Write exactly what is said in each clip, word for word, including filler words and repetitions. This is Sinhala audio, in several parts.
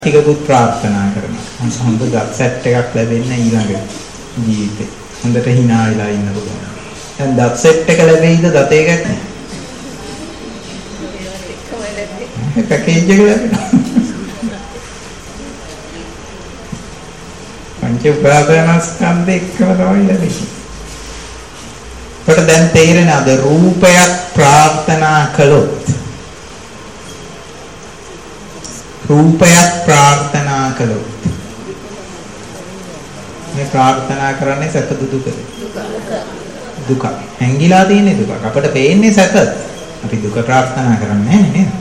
ටිකකුත් ප්‍රාර්ථනා කරනවා. හොඳ ගත් සෙට් එකක් ලැබෙන්න ඊළඟ ජීවිතේ. හොඳට hina වෙලා ඉන්න පුළුවන්. දැන් දත් සෙට් එක ලැබෙයිද දත එකක් නේ? පැකේජ් එක ලැබෙනවා. පංච උපාදානස්කන්ධ එක්කම තමයි ලැබෙන්නේ. කොට දැන් තේරෙනවද රූපයක් ප්‍රාර්ථනා කළොත් රූපයක් ප්‍රාර්ථනා කළොත් මේ ප්‍රාර්ථනා කරන්නේ සැප දුක දුක හැංගිලා තියෙන දුක අපිට පේන්නේ සැප අපි දුක ප්‍රාර්ථනා කරන්නේ නැහැ නේද?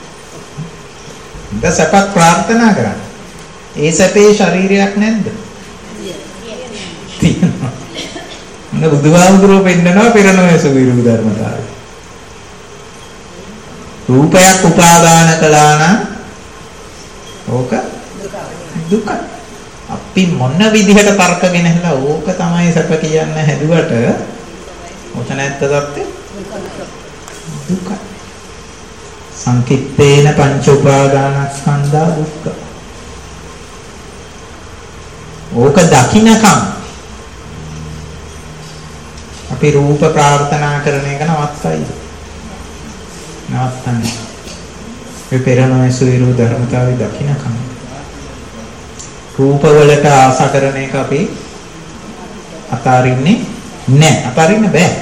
ඉතින් සැපක් ප්‍රාර්ථනා කරන්නේ ඒ සැපේ ශරීරයක් නැද්ද? තියෙනවා. මොන බුදුහාමුදුරුවෝ පෙන්නනවා පෙරණෝය සුවිරු ධර්මතාවය. රූපයක් උපාදාන කළා නම් ඕක දුක. අපි මොන විදිහට තර්ක ගෙනහලා ඕක තමයි සැප කියන්න හැදුවට ඔත නැත්ත තත්ත්වය දුක. සංකිට්ඨේන පංච උපාදානස්කන්ධා දුක්ඛ. ඕක දකින්නකම් අපි රූප ප්‍රාර්ථනා කරන එක නවත්තයි. නවත්තන්නේ. මේ පෙරණෝය සුවිරු ධර්මතාවය දකින්නකම් රූප වලට ආස කරන එක අපි අතාරින්නේ නැහැ. අතාරින්න බෑ.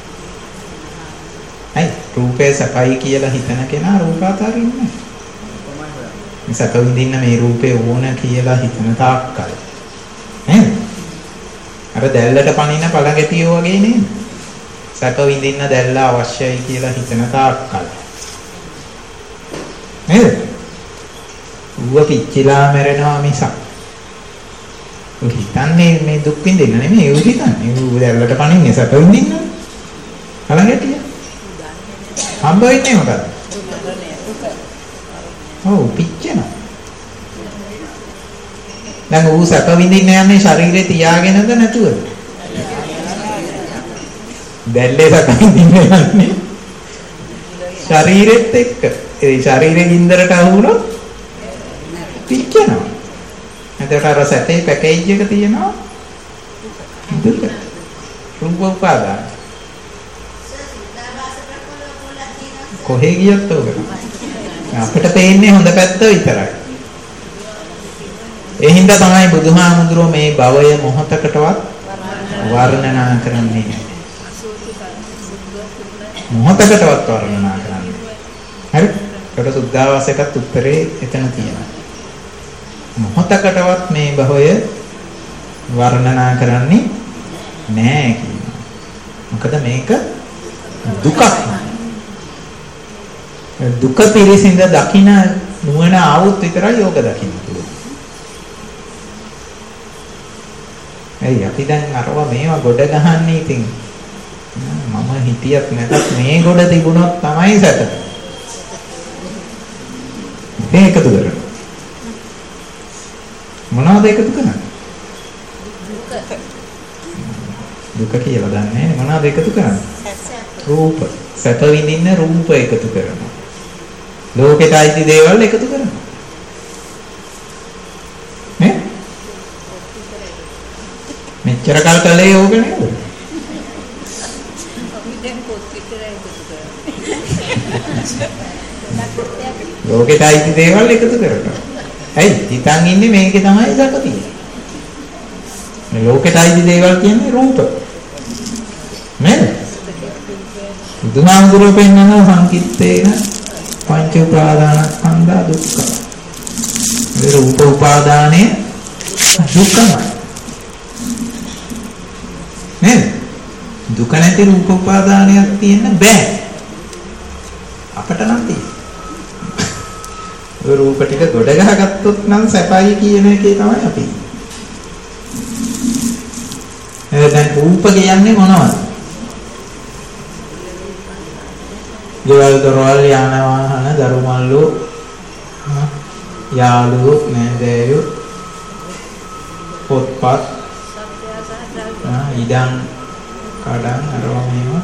අයි රූපේ සපයි කියලා හිතන කෙනා රූප අතාරින්නේ නැහැ. මේ සප විඳින්න මේ රූපේ ඕන කියලා හිතන තාක්කල් නේද? අර දැල්ලට පනින පළඟැටියෝ වගේ නේද? සප විඳින්න දැල්ල අවශ්‍යයි කියලා හිතන තාක්කල් නේද? ඌව පිච්චිලා මැරෙනවා මිසක්. ඌ හිතන්නේ මේ දුක් විඳින්න නෙමෙයි ඌ හිතන්නේ. ඌ දැල්ලට පනින්නේ සැප විඳින්න. කලඟටිය. හම්බ වෙන්නේ මොකද? ඔව් පිච්චෙනවා. දැන් ඌ සැප විඳින්න යන්නේ ශරීරේ තියාගෙනද නැතුවද? දැල්ලේ සැප විඳින්න යන්නේ ශරීරෙත් එක්ක. ඒ ශරීරයේ ගින්දරට අහු වුණොත් පිච්චෙනවා. එතකොට අර සැපේ පැකේජ් එක තියෙනවා දුක. රූප උපාදාන. කොහෙ ගියත් ඕක. අපිට පේන්නේ හොඳ පැත්ත විතරයි. ඒ හින්දා තමයි බුදුහාමුදුරුවෝ මේ භවය මොහොතකටවත් වර්ණනා කරන්නේ නැහැ. මොහොතකටවත් වර්ණනා කරන්නේ. හරි? ඒකට සුද්ධාවාසයටත් උත්තරේ එතන තියෙනවා. මොහොතකටවත් මේ භවය වර්ණනා කරන්නේ නැහැ කියනවා. මොකද මේක දුකක්. දුක පිරිසිඳ දකින නුවණ ආවොත් විතරයි යෝග දකින්න පුළුවන්. එයි අපි දැන් අරව මේවා ගොඩ ගහන්නේ ඉතින් මම හිතියත් නැතත් මේ ගොඩ තිබුණොත් තමයි සැප. ඒක එකතු කරගන්න. මොනවද එකතු කරන්නේ? දුක. දුක කියලා දන්නේ මොනවද එකතු කරන්නේ? රූප. සැප විඳින්න රූප එකතු කරනවා. ලෝකෙට අයිති දේවල් එකතු කරනවා. නේ? මෙච්චර කල් කළේ ඕක නේද? අපි දැන් පොත් විතරයි එකතු කරන්නේ. ලෝකෙට අයිති දේවල් එකතු කරනවා. ඇයි? හිතන් ඉන්නේ මේකේ තමයි සැප තියෙන්නේ. මේ ලෝකෙට අයිති දේවල් කියන්නේ රූප. නේද? බුදුහාමුදුරුවෝ පෙන්නන සංකිට්ඨේන පංච උපාදානස්කන්ධා දුක්ඛ. මේ රූප උපාදානයේ දුක්ඛමයි. නේද? දුක නැති රූප උපාදානයක් තියෙන්න බෑ. අපට නම් තියෙන්නේ. ඔය රූප ටික ගොඩ ගහගත්තොත් නම් සැපයි කියන එකේ තමයි අපි. එහෙනම් රූප කියන්නේ මොනවද? ගෙවල් දොරවල් යාන වාහන දරුමල්ලු යාළු නෑදෑයෝ පොත්පත් ඉඩම් කඩම් අරවා මේවා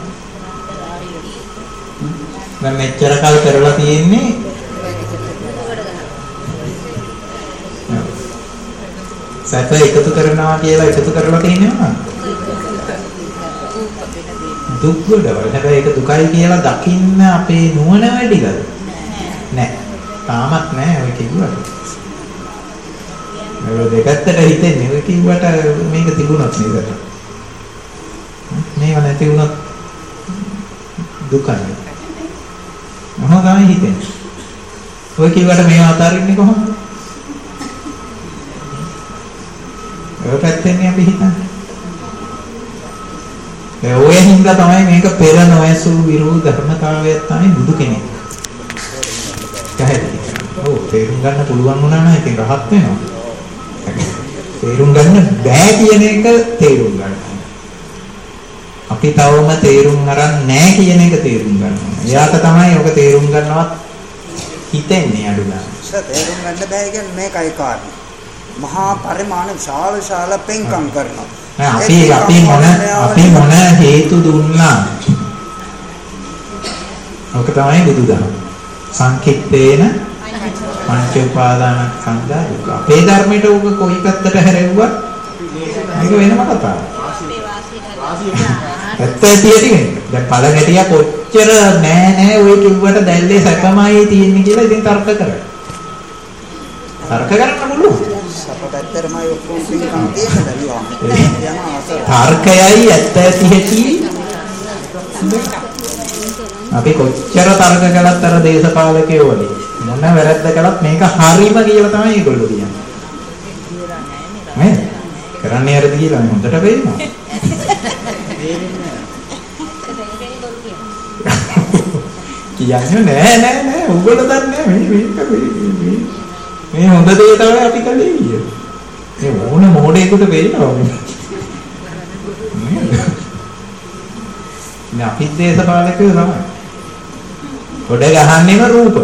දැන් මෙච්චර කල් කරලා තියෙන්නේ සැප එකතු කරනවා කියලා එකතු කරලා තියෙනවා. දුක් වලවල හැබැයි ඒක දුකයි කියලා දකින්න අපේ නුවණ වැඩිලද? නෑ. තාමත් නෑ ඔය කිව්වට. මේ දෙකත්තට හිතෙන්නේ ඔය කිව්වට මේක තිබුණොත් නේද? මේව නැති වුණොත් දුකයි. මොනවා තමයි හිතෙන්නේ? ඔය කිව්වට මේව අතාරින්නේ කොහොමද? ඔය පැත්තෙන්නේ අපි හිතන්නේ. ඒ ඔය හින්දා තමයි මේක පෙර නොයසු විරෝධ ධර්මතාවයක් තමයි බුදු කෙනෙක්. පැහැදිලි. ඔව් තේරුම් ගන්න පුළුවන් වුණා නම් ඉතින් රහත් වෙනවා. තේරුම් ගන්න බෑ කියන එක තේරුම් ගන්න. අපි තවම තේරුම් අරන් නැහැ කියන එක තේරුම් ගන්නවා. එයාට තමයි ඔක තේරුම් ගන්නවත් හිතෙන්නේ අඩු ගන්න. තේරුම් ගන්න බෑ කියන්නේ මේකයි කාරණේ. මහා පරිමාණ විශාල විශාල පෙන්කම් කරනවා. අපි අපි මොන අපි මොන හේතු දුන්නා. ඔක තමයි බුදුදහම. සංකිට්ඨේන පංච උපාදානස්කන්ධ දුක. අපේ ධර්මයට ඔක කොයි පැත්තට හැරෙව්වත් මේක වෙනම කතාවක්. ඇත්ත ඇතියෙන්නේ. දැන් පළ ගැටිය කොච්චර නෑ නෑ ඔය කිව්වට දැල්ලේ සැපමයි තියෙන්නේ කියලා ඉතින් තර්ක කරා. තර්ක කරන්න පුළුවන්. සපතතරමයි ඔක්කොම පින්කම් තියෙනවා. තර්කයයි ඇත්ත ඇති හැටි අපි කොච්චර තර්ක කළත් අර දේශපාලකයෝ වගේ මොන වැරද්ද කළත් මේක හරීම කියලා තමයි ඒගොල්ලෝ කියන්නේ. මේ කරන්නේ හරිද කියලා මම හොඳට වෙන්නවා. කියන්නේ නෑ නෑ නෑ උගල දන්නේ මේ මේක මේ මේ හොඳ දේ තමයි අපි කළේ කිය. මේ ඕන මොඩේකට වෙනවා මේ. මේ අපි දේශපාලකයෝ තමයි. ගොඩ ගහන්නේම රූප.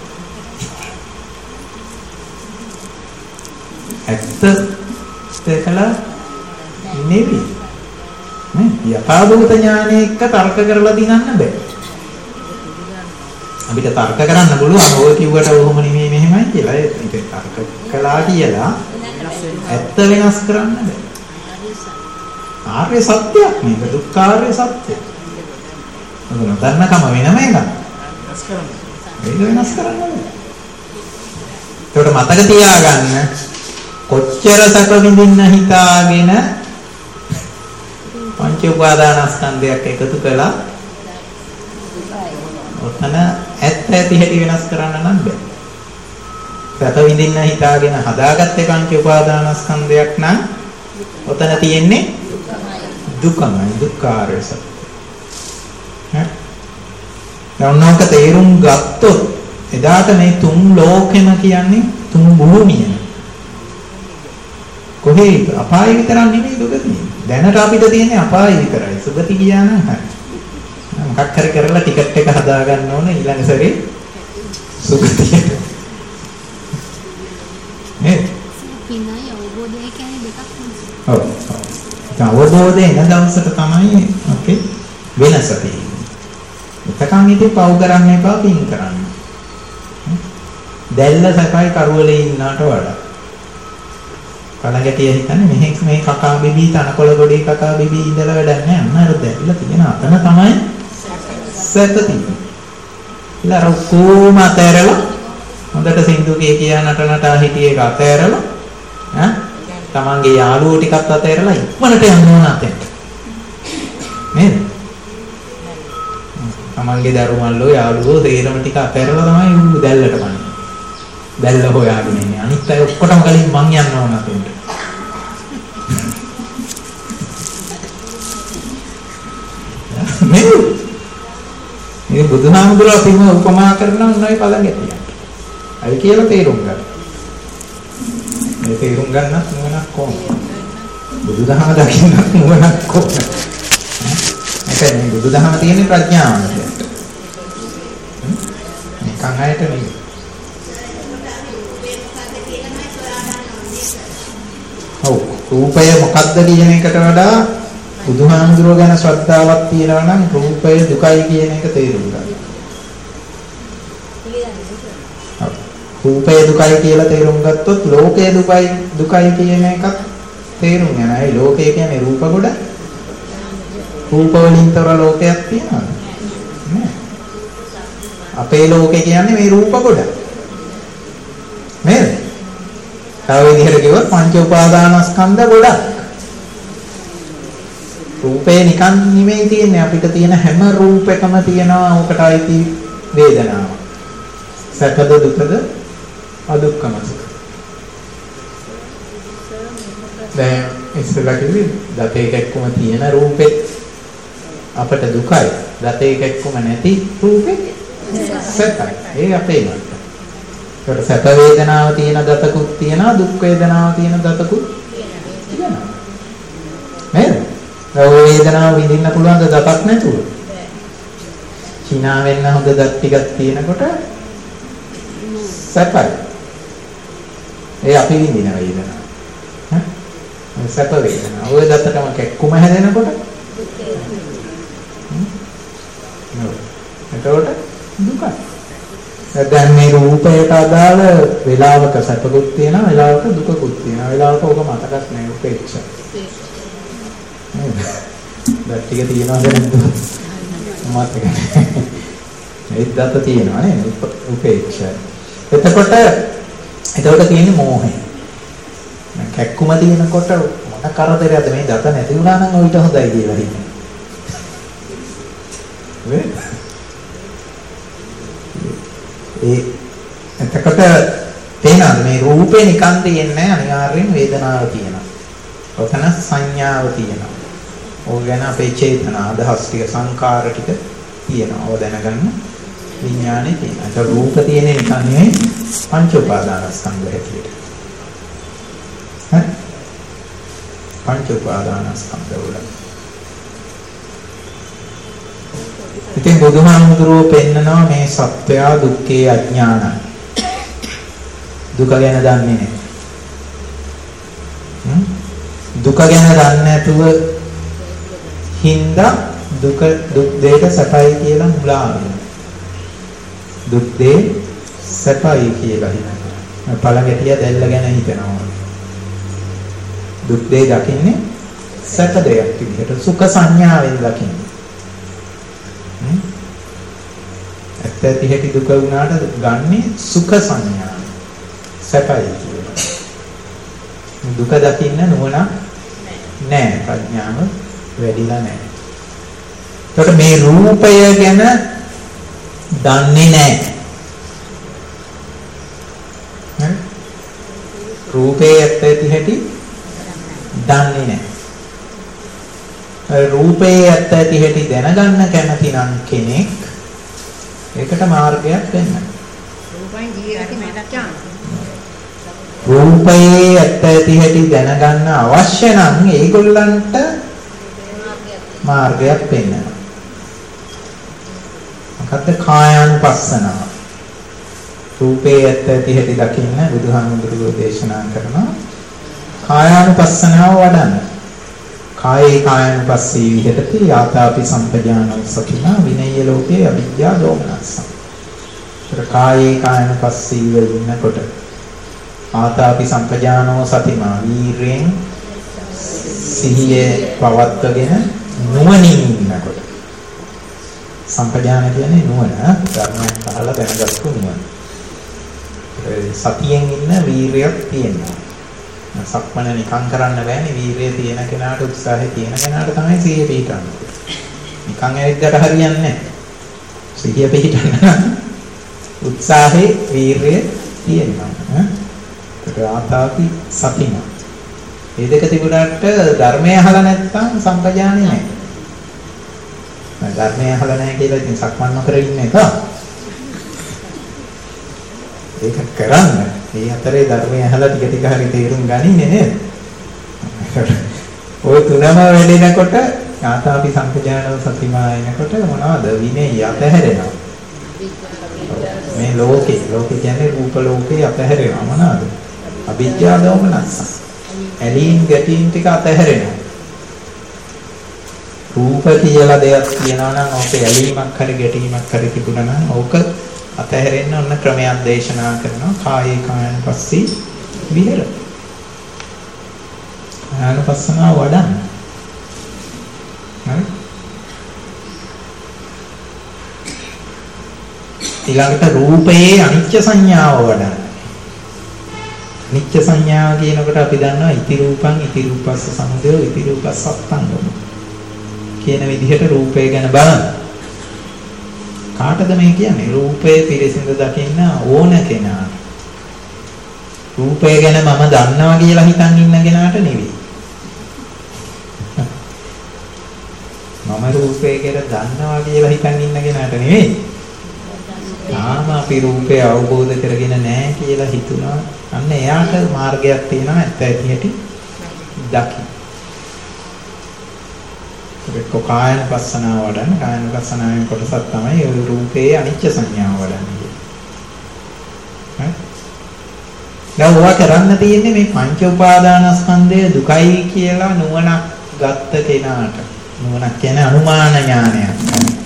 ඇත්ත දෙකලා නෙවි. මේ යථාභූත ඥානය එක්ක තර්ක කරලා දිනන්න බෑ. අපිට තර්ක කරන්න පුළුවන් ඔය කිව්වට ඔහොම නෙමෙයි මෙහෙමයි කියලා. ඒක තර්ක කළා කියලා ඇත්ත වෙනස් කරන්න බෑ. ආර්ය සත්‍යයක් මේක දුක්ඛාර්ය සත්‍යය. මොකද නොදන්නකම වෙනම එකක්. වෙනස් කරන්න. ඒක වෙනස් කරන්න බෑ. ඒකට මතක තියාගන්න කොච්චර සැප විඳින්න හිතාගෙන පංච උපාදානස්කන්ධයක් එකතු කළා ඔතන ඇත්ත ඇති හැටි වෙනස් කරන්න නම් බෑ. සැප විඳින්න හිතාගෙන හදාගත්තේ පංච උපාදානස්කන්ධයක් නම් ඔතන තියෙන්නේ දුකමයි දුක්ඛාරය සත්‍ය. හරි. දැන් තේරුම් ගත්තොත් එදාට මේ තුන් ලෝකෙම කියන්නේ තුන් භූමියම. කොහේ අපාය විතරක් නෙමෙයි දුක තියෙන්නේ. දැනට අපිට තියෙන්නේ අපාය විතරයි. සුගති ගියා නම් හරි. මොකක් හරි කරලා ටිකට් එක හදා ගන්න ඕන ඊළඟ සැරේ සුගතියට. නේ? පින්නයි අවබෝධය කියන්නේ දෙකක් නෙමෙයි. ඔව්. ඒ අවබෝධය එන දවසට තමයි අපේ වෙනස තියෙන්නේ. එතකන් ඉතින් පව් කරන්න එපා පින් කරන්න. දැල්ල සැපයි කරවලේ ඉන්නවට වඩා. කලගැටිය හිතන්නේ මෙහෙක් මේ කකා බිබී තනකොළ ගොඩේ කකා බිබී ඉඳලා වැඩක් නැහැ. අන්න අර දැල්ල තියෙන අතන තමයි සැපති. ඉතින් අර කොහොම අතෑරලා හොඳට සින්දුකේ කියා නටනට හිටියේ එක අතෑරලා ඈ තමන්ගේ යාළුවෝ ටිකත් අතෑරලා ඉක්මනට යන්න ඕන අතෙන්ට. නේද? තමන්ගේ දරුමල්ලෝ යාළුවෝ තේරම ටික අතෑරලා තමයි ඌ දැල්ලට පන්නේ. දැල්ල හොයාගෙන ඉන්නේ. අනිත් අය ඔක්කොටම කලින් මං යන්න ඕන අතෙන්ට. මේ මේ බුදුහාමුදුරුවෝ අපිම උපමා කරනවා උන්වයි පළඟැටියක්. අයි කියලා තේරුම් ගන්න. මේ තේරුම් ගන්නත් නුවණක් කොහොමද? බුදුදහම දකින්නත් නුවණක් කොහොමද? ඒක මේ බුදුදහම තියෙන ප්‍රඥාවන්තයට. නිකන් අයට නෙවෙයි. ඔව් රූපය මොකක්ද කියන එකට වඩා බුදුහාමුදුරුවෝ ගැන ශ්‍රද්ධාවක් තියනවා නම් රූපය දුකයි කියන එක තේරුම් ගන්න. රූපය දුකයි කියලා තේරුම් ගත්තොත් ලෝකය දුකයි දුකයි කියන එකක් තේරුම් යනවා. ඒ ලෝකය කියන්නේ රූප කොට. රූප වලින් තොර ලෝකයක් තියෙනවද? නෑ. අපේ ලෝකය කියන්නේ මේ රූප කොට. නේද? තව විදිහට කිව්වොත් පංච උපාදානස්කන්ධ ගොඩක්. රූපේ නිකන් නෙමෙයි තියෙන්නේ අපිට තියෙන හැම රූපයකම තියෙනවා උකට අයිති වේදනාව. සැපද දුකද අදුක්කම සුඛ. දැන් ඉස්සෙල්ලා කිව්වේ දත එකක්කම තියෙන රූපෙත් අපට දුකයි. දත එකක්කම නැති රූපෙත් සැපයි. ඒ අපේ මත. ඒකට සැප වේදනාව තියෙන දතකුත් තියෙනවා දුක් වේදනාව තියෙන දතකුත් තියෙනවා. නේද? ඒ වේදනාව විඳින්න පුළුවන් ද දතක් නැතුව? චිනා වෙන්න හොඳ දත් ටිකක් තියෙනකොට සැපයි. ඒ අපි විඳින වේදනාව. හ්ම්? සැප වේදනාව. ඔය දතටම කැක්කුම හැදෙනකොට හ්ම්? නෝ. එතකොට දුකයි. දැන් මේ රූපයට අදාළ වේලාවක සැපකුත් තියෙනවා, වේලාවක දුකකුත් තියෙනවා. වේලාවක ඔක මතකත් නැහැ උපේක්ෂා. නේද? දැන් ටික තියෙනවද නැද්ද? මතක නැහැ. ඒත් දත තියෙනවා නේද? උපේක්ෂා. එතකොට එතකොට තියෙන්නේ මෝහය. කැක්කුම තියෙනකොට මොන කරදරයක්ද මේ දත නැති වුණා නම් ඔයිට හොඳයි කියලා හිතන්නේ. නේ? ඒ එතකොට තේනවාද මේ රූපේ නිකන් තියෙන්නේ අනිවාර්යෙන් වේදනාව තියෙනවා. ඔතන සංඥාව තියෙනවා. ඕක ගැන අපේ චේතනා අදහස් ටික සංකාර ටික තියෙනවා. ඕක දැනගන්න විඥානේ තියෙනවා. ඒක රූප තියෙන්නේ නිකන් නෙවෙයි පංච උපාදානස්කන්ධ හැටියට. හරි? පංච උපාදානස්කන්ධ වල. ඉතින් බුදුහාමුදුරුවෝ පෙන්නනවා මේ සත්‍යය දුක්ඛේ අඥානයි. දුක ගැන දන්නේ නැහැ. හ්ම්? දුක ගැන දන්නේ නැතුව හින්දා දුක දුක් දෙක සැපයි කියලා මුලා වෙනවා. දුක් දෙක සැපයි කියලා හිතනවා. පළඟැටිය දැල්ල ගැන හිතනවා. දුක් දෙක දකින්නේ සැප දෙයක් විදිහට සුඛ සංඥාවෙන් දකින්නේ. ඇත්ත ඇති හැටි දුක වුණාට ගන්නේ සුඛ සංඥා සැපයි කියලා. දුක දකින්න නුවණ නැහැ, ප්‍රඥාව වැඩිලා නැහැ. එතකොට මේ රූපය ගැන දන්නේ නැහැ. හරි? රූපේ ඇත්ත ඇති හැටි දන්නේ නැහැ. රූපේ ඇත්ත ඇති හැටි දැනගන්න කැමති නම් කෙනෙක් ඒකට මාර්ගයක් වෙන්න. රූපයෙන් ජීවිතේ මැදච්චාන. රූපයේ ඇත්ත ඇති හැටි දැනගන්න අවශ්‍ය නම් ඒගොල්ලන්ට මාර්ගයක් වෙන්නවා. මොකද්ද? කායානුපස්සනාව. රූපයේ ඇත්ත ඇති හැටි දකින්න බුදුහාමුදුරුවෝ දේශනා කරනවා කායානුපස්සනාව වඩන්න. කායේ කායනුපස්සී විහෙරති යාතාපි සම්පජානං සතිනා විනය්‍ය ලෝකේ අවිද්‍යා දෝමනස්ස. ඒතර කායේ කායනුපස්සීව ඉන්නකොට ආතාපි සම්පජානෝ සතිමා වීරයෙන් සිහියේ පවත්වගෙන නුවණින් ඉන්නකොට සම්පජාන කියන්නේ නුවණ ධර්මයෙන් පහළ දැනගත්තු නුවණ. සතියෙන් ඉන්න වීරයක් තියෙනවා. සක්මන නිකන් කරන්න බෑනේ වීරිය තියෙන කෙනාට උත්සාහය තියෙන කෙනාට තමයි සිහිය පිහිටන්නේ. නිකන් ඇවිද්දට හරියන්නේ නැහැ. සිහිය පිහිටන්න උත්සාහේ වීරිය තියෙනවා. ඒක ආතාපි සතිම. මේ දෙක තිබුණාට ධර්මය අහලා නැත්නම් සම්පජානේ නැහැ. ධර්මය අහලා නැහැ කියලා ඉතින් සක්මන් නොකර ඉන්න එක. ඒක කරන්න. මේ අතරේ ධර්මය අහලා ටික ටික හරි තේරුම් ගනින්නේ නේද? ඔය තුනම වැඩෙනකොට ආතාපි සම්පජානව සතිමා එනකොට මොනවද? විනේ යතහැරෙනවා. මේ ලෝකේ ලෝකේ කියන්නේ රූප ලෝකේ යතහැරෙනවා මොනවද? අවිද්‍යාව දෝමනස්ස. ඇලීම් ගැටීම් ටික අතහැරෙනවා. රූප කියලා දෙයක් කියනවා නම් ඕකේ ඇලීමක් හරි ගැටීමක් හරි තිබුණා නම් ඕක අතහැරෙන්න ඔන්න ක්‍රමයක් දේශනා කරනවා. කායේ කායනුපස්සී විහෙර. කායනුපස්සනාව වඩන්න. හරි? ඊළඟට රූපයේ අනිත්‍ය සංඥාව වඩන්න. නිත්‍ය සංඥාව කියනකොට අපි දන්නවා ඉති රූපං ඉති රූපස්ස සමුදය ඉති රූපස්ස අත්තංගම කියන විදිහට රූපය ගැන බලන්න. කාටද මේ කියන්නේ? රූපය පිරිසිදු දකින්න ඕන කෙනාට. රූපය ගැන මම දන්නවා කියලා හිතන් ඉන්න කෙනාට නෙවෙයි. මම රූපය ගැන දන්නවා කියලා හිතන් ඉන්න කෙනාට නෙවෙයි. තාම අපි රූපය අවබෝධ කරගෙන නැහැ කියලා හිතුණා. අන්න එයාට මාර්ගයක් තියෙනවා ඇත්ත ඇති හැටි දකින්න. ඒක කායන පස්සනාව වඩන කායන පස්සනාවෙන් කොටසක් තමයි ඒ රූපයේ අනිත්‍ය සංඥාව වඩන්නේ. හරි? දැන් ඔවා කරන්න තියෙන්නේ මේ පංච උපාදානස්කන්ධය දුකයි කියලා නුවණක් ගත්ත කෙනාට. නුවණක් කියන්නේ අනුමාන ඥානයක්.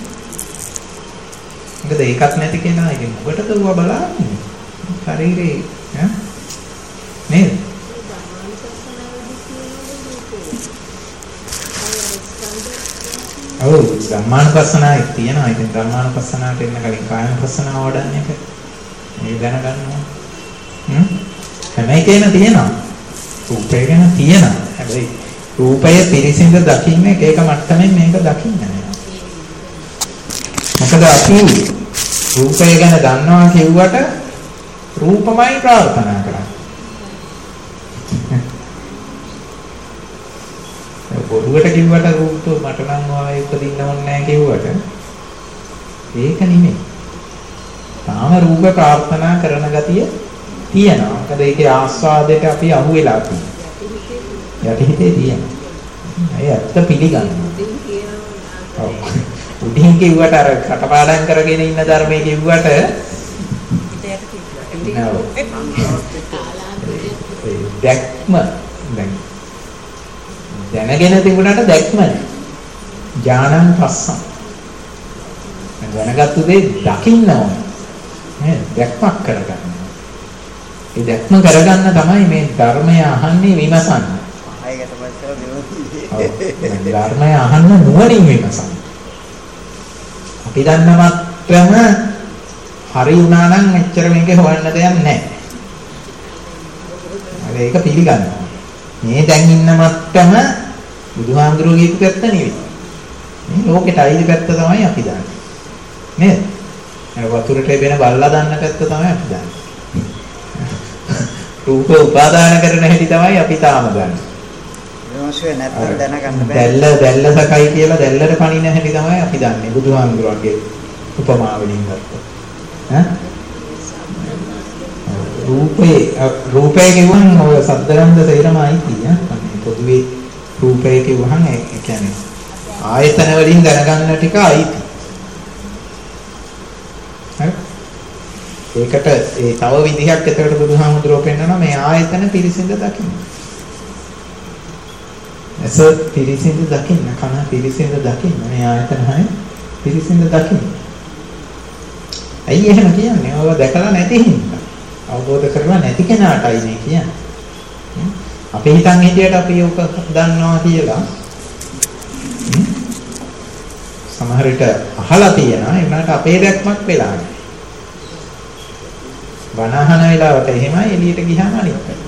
මොකද ඒකත් නැති කෙනා ඉතින් මොකටද ඌව බලන්නේ? ශරීරේ ඈ නේද? ඔව් ධම්මානුපස්සනාවක් තියෙනවා. ඉතින් ධම්මානුපස්සනාවට එන්න කලින් කායනුපස්සනාව වඩන්න එක මේ දැනගන්න ඕන. හ්ම් හැම එකේම තියෙනවා. රූපය ගැන තියෙනවා. හැබැයි රූපය පිරිසිඳ දකින්න එක එක මට්ටමින් මේක දකින්න නෑ. මොකද අපි රූපය ගැන දන්නවා කියුවට රූපමයි ප්‍රාර්ථනා කරන්නේ. බොරුවට කිව්වට රූප මට නම් ආයේ උපදින්න ඕනේ නැහැ කිව්වට ඒක නෙමෙයි. තාම රූප ප්‍රාර්ථනා කරන ගතිය තියෙනවා. මොකද ඒකේ ආස්වාදයට අපි අහු වෙලා තියෙනවා. යටිහිතේ තියෙනවා. ඒ ඇත්ත පිළිගන්නවා. ඔව්. උඩින් කිව්වට අර කටපාඩම් කරගෙන ඉන්න ධර්මයේ කිව්වට දැක්ම දැන් දැනගෙන තිබුණාට දැක්ම නෑ. ඥානං පස්සම්. දැනගත්තු දේ දකින්න ඕන. නේද? දැක්මක් කරගන්න. ඒ දැක්ම කරගන්න තමයි මේ ධර්මය අහන්නේ විමසන්නේ. ආයෙකට පස්සේ විමසන්නේ. ධර්මය අහන්න නුවණින් විමසන්න. අපි දන්නවත්ම හරි වුණා නම් එච්චර මේකේ හොයන්න දෙයක් නැහැ. හරි ඒක පිළිගන්නවා. මේ දැන් ඉන්න මට්ටම බුදුහාමුදුරුවෝ කියපු පැත්ත නෙවෙයි. මේ ලෝකෙට අයිති පැත්ත තමයි අපි දන්නේ. නේද? අර වතුරට එබෙන බල්ලා දන්න පැත්ත තමයි අපි දන්නේ. රූප උපාදාන කරන හැටි තමයි අපි තාම දන්නේ. විමර්ශය නැත්තම් දැනගන්න බෑ. දැල්ල දැල්ල සකයි කියලා දැල්ලට පණින හැටි තමයි අපි දන්නේ. බුදුහාමුදුරුවන්ගේ උපමාවලින් ගත්තා. ඈ රූපේ රූපේ කියවන ඔය සද්දගන්ධ සේරම අයිති ඈ පොදුවේ රූපේ කියවහම ඒ කියන්නේ ආයතන වලින් දැනගන්න ටික අයිති. හරි ඒකට ඒ තව විදිහක් එතකොට බුදුහාමුදුරුවෝ පෙන්නනවා මේ ආයතන පිරිසිඳ දකින්න. එස පිරිසිඳ දකින්න කන පිරිසිඳ දකින්න මේ ආයතන හය පිරිසිඳ දකින්න. ඇයි එහෙම කියන්නේ? ඔය දැකලා නැති හින්දා. අවබෝධ කරලා නැති කෙනාටයි මේ කියන්නේ. අපි හිතන් හිටියට අපි ඔක දන්නවා කියලා. සමහර විට අහලා තියෙනවා. ඒ වුණාට අපේ දැක්මක් වෙලා නැහැ. බණ අහන වෙලාවට එහෙමයි එළියට ගියාම අනිත් පැත්ත.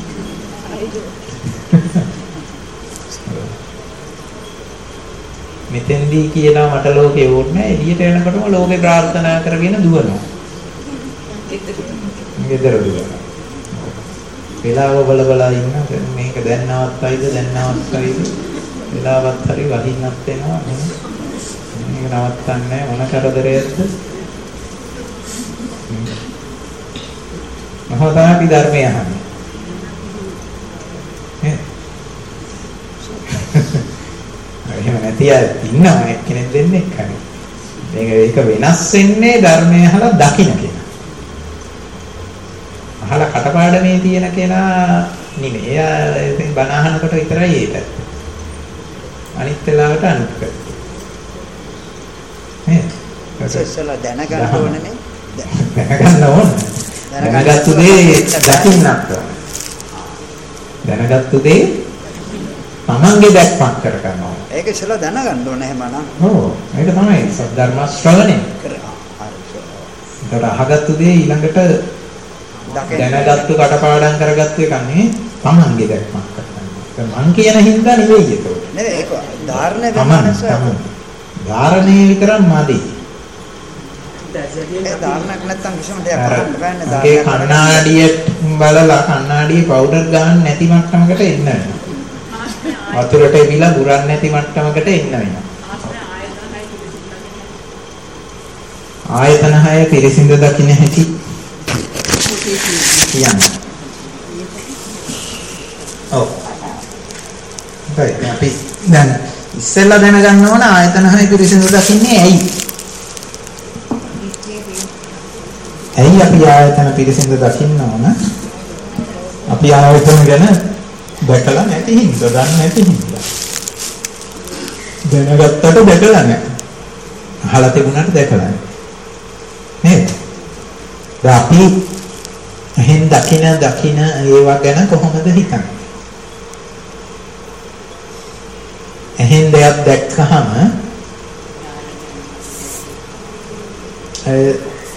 මෙතෙන්දී කියලා මට ලෝකේ ඕනේ නැහැ. එළියට එනකොටම ලෝකේ ප්‍රාර්ථනා කරගෙන දුවනවා. ගෙදර දුවනවා. වෙලාව බල බල ඉන්න මේක දැන් නවත්තයිද දැන් නවත්තයිද වෙලාවත් හරි වහින්නත් වෙනවා. මේක නවත්තන්නේ මොන කරදරයක්ද? මහාදාපි ධර්මය අහන්නේ. එහෙම නැති අය ඉන්නවා එක්කෙනෙක් දෙන්නේ කරේ. මේක ඒක වෙනස් වෙන්නේ ධර්මය අහලා දකින්න කෙනා. අහලා කටපාඩමේ තියෙන කෙනා නෙමෙයි. එයා ඉතින් බණ අහනකොට විතරයි ඒක. අනිත් වෙලාවට අනිත් පැත්ත. නේද? ඉස්සෙල්ලා දැනගන්න ඕනේ නේ. දැනගන්න ඕන. දැනගත්තු දේ දකින්නත් ඕන. දැනගත්තු දේ තමන්ගේ දැක්මක් කර ගන්නවා. ඒක ඉස්සෙල්ලා දැනගන්න ඕනේ එහෙමනම්. ඔව්. ඒක තමයි සද්ධර්ම ශ්‍රවණය. ඒකට අහගත්තු දේ ඊළඟට දැනගත්තු කටපාඩම් කරගත්තු එක නේ තමන්ගේ දැක්මක් කරගන්නවා. මං කියන හින්දා නෙවෙයි ඒක. නෙවෙයි ඒක ධාරණය වෙනවස. ධාරණය විතරක් මදි. ඒ ධාරණයක් නැත්තම් කිසිම දෙයක් කරන්න බෑනේ. ඒ කණ්ණාඩිය බලලා කණ්ණාඩියේ පවුඩර් ගන්න නැති මට්ටමකට එන්න වෙනවා. වතුරට එවිලා බුරන් නැති මට්ටමකට එන්න වෙනවා. ආයතන හය පිරිසිඳ දකින්න හැටි කියන්නේ. ඔව්. අපි දැන් ඉස්සෙල්ලා දැනගන්න ඕන ආයතන හය පිරිසිඳ දකින්නේ ඇයි? ඇයි අපි ආයතන පිරිසිඳ දකින්න ඕන? අපි ආයතන ගැන දැකලා නැති හින්දා, දන්නේ නැති හින්දා. දැනගත්තට දැකලා නැහැ. අහලා තිබුණාට දැකලා නැහැ. නේද? අපි එහෙන් දකින දකින ඒවා ගැන කොහොමද හිතන්නේ? එහෙන් දෙයක් දැක්කහම ඒ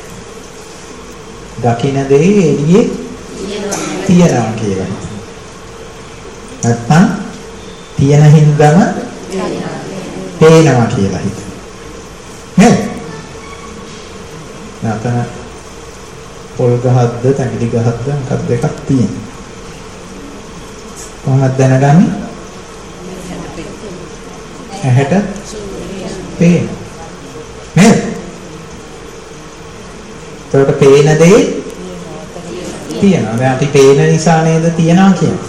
දකින දේ එළියේ තියනවා කියලා. නැත්තම් තියෙන හින්දාම පේනවා කියලා හිතනවා. නේද? නැතන පොල් ගහක්ද තැඟිලි ගහක්ද මොකක්ද දෙකක් තියෙනවා. කොහොමද දැනගන්නේ? ඇහැට පේන. නේද? ඒකට පේන දේ තියෙනවා. දැන් අපි පේන නිසා නේද තියනවා කියන්නේ.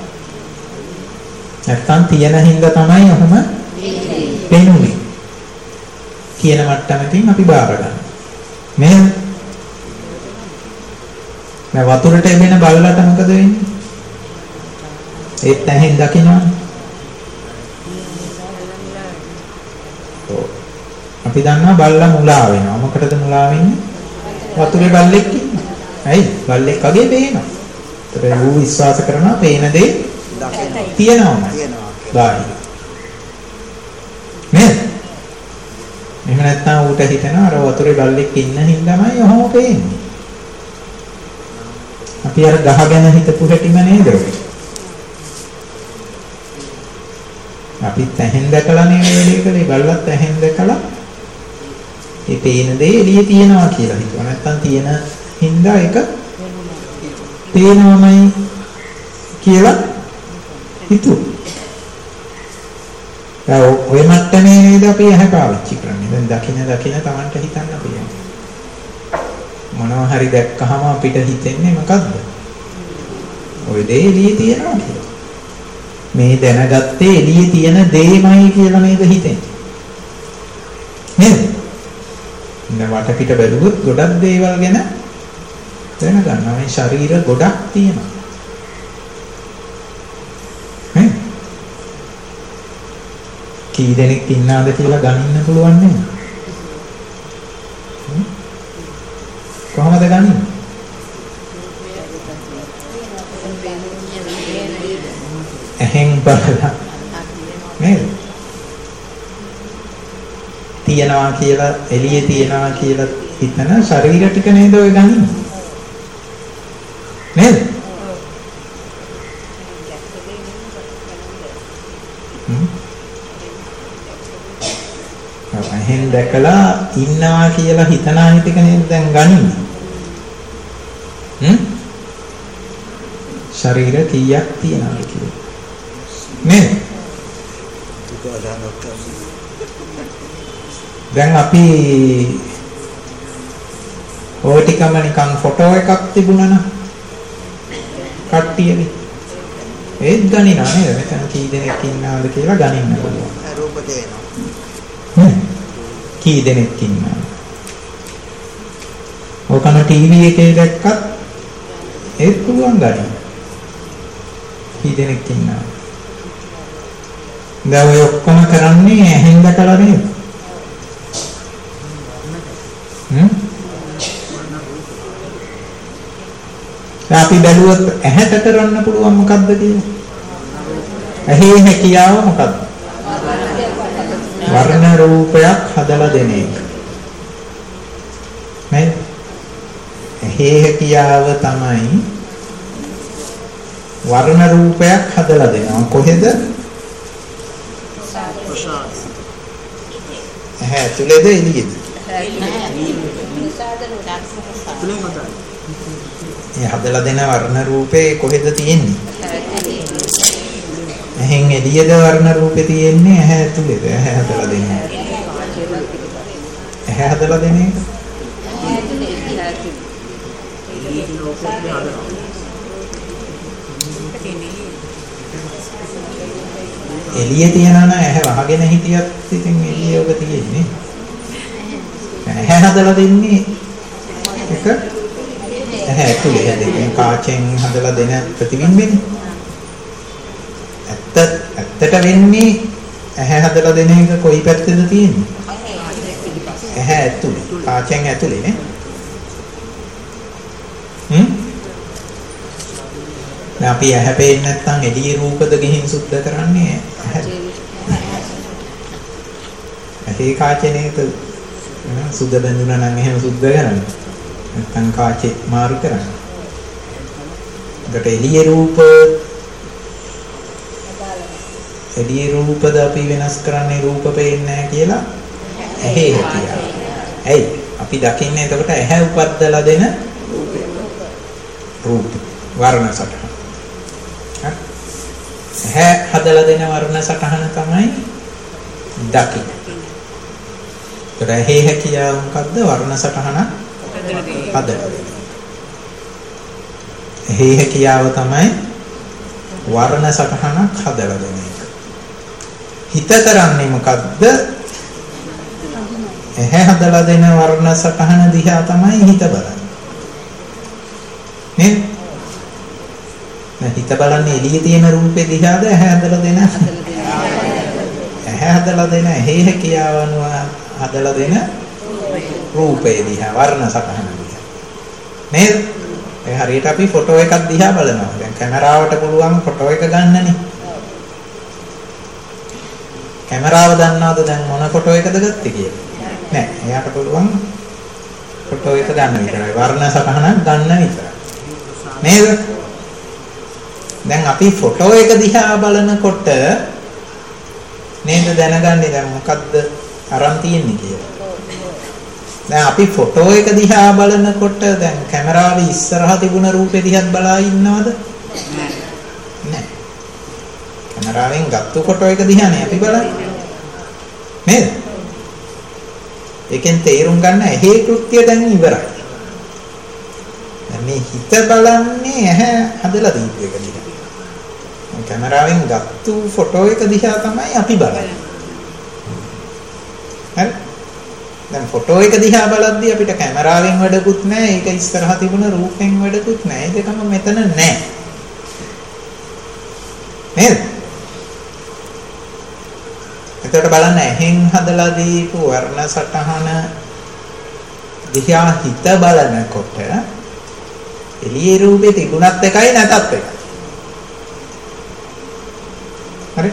නැත්තම් තියෙන හින්දා තමයි ඔහොම පේන්නේ. කියන මට්ටමකින් අපි බාර ගන්න. නේද? දැන් වතුරට එබෙන බල්ලට මොකද වෙන්නේ? ඒත් ඇහෙන් දකින්නවා. අපි දන්නවා බල්ලා මුලා වෙනවා. මොකටද මුලා වෙන්නේ? වතුරේ බල්ලෙක් ඉන්නවා. ඇයි? බල්ලෙක් වගේ පේනවා. ඒතර ඌ විශ්වාස කරනවා පේන දේ තියෙනවා. බායි. නේද? එහෙම නැත්නම් ඌට හිතෙනවා අර වතුරේ බල්ලෙක් ඉන්න හින්දාමයි ඔහොම පේන්නේ. අපි අර ගහ ගැන හිතපු හැටිම නේද? අපි තැහෙන් දැකලා නේ වැඩේ කළේ. බල්ලත් තැහෙන් දැකලා ඒ පේන දේ එළියේ තියෙනවා කියලා හිතුවා. නැත්නම් තියෙන හින්දා ඒක පේනවමයි කියලා හිතුවා. දැන් ඔය මට්ටමේ නේද අපි ඇහැ පාවිච්චි කරන්නේ. දැන් දකින්න දකින්න Tamanට හිතන්න පුළුවන්. මොනවා හරි දැක්කහම අපිට හිතෙන්නේ මොකද්ද? ඔය දේ එළියේ තියෙනවා කියලා. මේ දැනගත්තේ එළියේ තියෙන දෙයමයි කියලා නේද හිතෙන්නේ. නේද? ඉන්න වටපිට බැලුවොත් ගොඩක් දේවල් ගැන දැනගන්නවා. මේ ශරීර ගොඩක් තියෙනවා. නේ? කී දෙනෙක් ඉන්නවද කියලා ගණන්න පුළුවන් නේද? කොහොමද ගන්නේ? එහෙන් බලලා නේද? තියනවා කියලා එළියේ තියනවා කියලා හිතන ශරීර ටික නේද ඔය ගන්නේ? නේද? එහෙන් දැකලා ඉන්නවා කියලා හිතන හිතක නේද දැන් ගන්නේ? හ්ම්? ශරීර කීයක් තියනවද කියලා. නේද? දැන් අපි ඔය ටිකම නිකන් ෆොටෝ එකක් තිබුණා න ะ කට්ටියගේ ඒත් ගණිනා නේද? මෙතන කී දෙනෙක් ඉන්නවද කියලා ගණින්න පුළුවන්. රූප දෙනවා. හ්ම්. කී දෙනෙක් ඉන්නවද? ඔකම ටීවී එකේ දැක්කත් ඒත් පුළුවන් ගණින්න. කී දෙනෙක් ඉන්නවද? දැන් ඔය ඔක්කොම කරන්නේ ඇහෙන් දැකලා නේද? හ්ම්? දැන් අපි බැලුවොත් ඇහැට කරන්න පුළුවන් මොකද්ද කියලා? ඇහි හැකියාව මොකද්ද? වර්ණ රූපයක් හදලා දෙන එක. නේද? ඇහි හැකියාව තමයි වර්ණ රූපයක් හදලා දෙනවා. කොහෙද? ඇහැ ඇතුලේද එළියේද? ඒ හදලා දෙන වර්ණ රූපේ කොහෙද තියෙන්නේ? ඇහෙන් එළියේද වර්ණ රූපේ තියෙන්නේ? ඇහැ ඇතුලේද? ඇහැ හදලා දෙන්නේ. ඇහැ හදලා දෙන එක. එළියේ තියනවා නම් ඇහැ වහගෙන හිටියත් ඉතින් එළියේ ඔබ තියෙන්නේ. ඇහැ හදලා දෙන්නේ එක ඇහැ ඇතුලේ හැදෙන්නේ කාචෙන් හදලා දෙන ප්‍රතිබිම්බෙනේ. ඇත්ත ඇත්තට වෙන්නේ ඇහැ හදලා දෙන එක කොයි පැත්තේද තියෙන්නේ? ඇහැ ඇතුලේ. කාචෙන් ඇතුලේ නේ. හ්ම්? දැන් අපි ඇහැ පේන්නේ නැත්නම් එළියේ රූපද ගිහින් සුද්ධ කරන්නේ ඇහැ. ඇහි කාචේනේද සුද්ධ බඳුනා නම් එහෙම සුද්ධ කරන්නේ. නැත්නම් කාචේ මාරු කරන්නේ. ඒකට එළියේ රූප එළියේ රූපද අපි වෙනස් කරන්නේ රූප පේන්නේ නැහැ කියලා ඇහි හැකියාව. ඇයි? අපි දකින්නේ එතකොට ඇහැ උපද්දලා දෙන රූප වර්ණ සටහන. ඇහැ හදලා දෙන වර්ණ සටහන තමයි දකින්න. ඒතර ඇහි හැකියාව මොකද්ද? වර්ණ සටහන හදලා දෙන. ඇහි හැකියාව තමයි වර්ණ සටහනක් හදලා දෙන එක. හිත කරන්නේ මොකද්ද? ඇහැ හදලා දෙන වර්ණ සටහන දිහා තමයි හිත බලන්නේ. නේද? හිත බලන්නේ එළියේ තියෙන රූපේ දිහාද ඇහැ හදලා දෙන ඇහැ හදලා දෙන ඇහි හැකියාව අනුව හදලා දෙන රූපේ දිහා වර්ණ සටහන දිහා නේද? ඒ හරියට අපි ෆොටෝ එකක් දිහා බලනවා. දැන් කැමරාවට පුළුවන් ෆොටෝ එක ගන්නනේ. කැමරාව දන්නවද දැන් මොන ෆොටෝ එකද ගත්තේ කියලා? නෑ. එයාට පුළුවන් ෆොටෝ එක ගන්න විතරයි. වර්ණ සටහනක් ගන්න විතරයි. නේද? දැන් අපි ෆොටෝ එක දිහා බලනකොට නේද දැනගන්නේ දැන් මොකද්ද අරන් තියෙන්නේ කියලා. දැන් අපි ෆොටෝ එක දිහා බලනකොට දැන් කැමරාවේ ඉස්සරහා තිබුණ රූපේ දිහාත් බලා ඉන්නවද? නෑ. කැමරාවෙන් ගත්ත ෆොටෝ එක දිහානේ අපි බලන්නේ. නේද? ඒකෙන් තේරුම් ගන්න ඇහි කෘත්‍ය දැන් ඉවරයි. දැන් මේ හිත බලන්නේ ඇහැ හදලා දීපු එක දිහා. කැමරාවෙන් ගත්ත ෆොටෝ එක දිහා තමයි අපි බලන්නේ. හරි? දැන් ෆොටෝ එක දිහා බලද්දී අපිට කැමරාවෙන් වැඩකුත් නැහැ. ඒක ඉස්සරහා තිබුණ රූපෙන් වැඩකුත් නැහැ. ඒකම මෙතන නැහැ. නේද? එතකොට බලන්න ඇහෙන් හදලා දීපු වර්ණ සටහන දිහා හිත බලනකොට එළියේ රූපේ තිබුණත් එකයි නැතත් එකයි. හරි?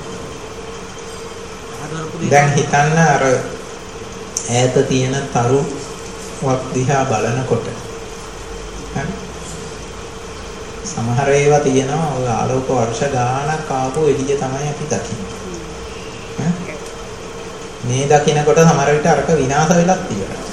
දැන් හිතන්න අර ඈත තියෙන තරුවක් දිහා බලනකොට හරි? සමහර ඒවා තියෙනවා ඔය ආලෝක වර්ෂ ගානක් ආපු එළිය තමයි අපි දකින්නේ. මේ දකින්නකොට සමහර විට අරක විනාශ වෙලක් තියෙනවා.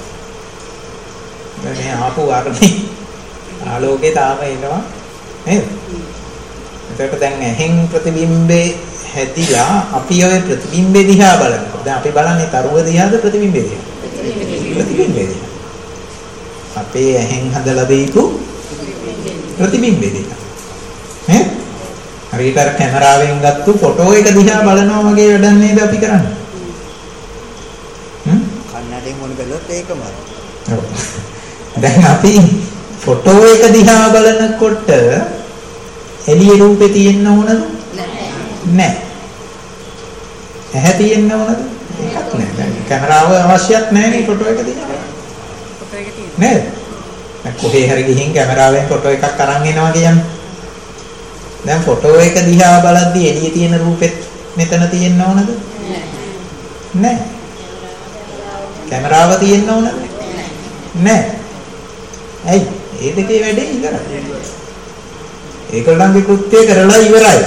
මේ ආපු වර්ණේ ආලෝකේ තාම එනවා නේද? එතකොට දැන් ඇහෙන් ප්‍රතිබිම්බේ හැදිලා අපි ඔය ප්‍රතිබිම්බේ දිහා බලනවා. දැන් අපි බලන්නේ තරුව දිහාද ප්‍රතිබිම්බේ දිහාද? ප්‍රතිබිම්බේ දිහා. අපේ ඇහෙන් හදලා දීපු ප්‍රතිබිම්බේ දිහා. ඈ? හරියට අර කැමරාවෙන් ගත්ත ෆොටෝ එක දිහා බලනවා වගේ වැඩක් නේද අපි කරන්නේ? හ්ම්? කන්නඩියෙන් මොන බැලුවත් ඒකමයි. ඔව්. දැන් අපි ෆොටෝ එක දිහා බලනකොට එළියේ රූපේ තියෙන්න ඕනද? නැහැ. ඇහැ තියෙන්න ඕනද? ඒකත් නැහැ. දැන් කැමරාව අවශ්‍යත් නැහැ නේ ෆොටෝ එක දිහා බලන්න. ෆොටෝ එක තියෙන්නේ. නේද? දැන් කොහේ හරි ගිහින් කැමරාවෙන් ෆොටෝ එකක් අරන් එනවා කියන්නේ. දැන් ෆොටෝ එක දිහා බලද්දී එළියේ තියෙන රූපෙත් මෙතන තියෙන්න ඕනද? නෑ. කැමරාව තියෙන්න ඕනද? නෑ. ඇයි? ඒ දෙකේ වැඩේ ඉවරයි. ඒකලංගේ කෘත්‍ය කරලා ඉවරයි.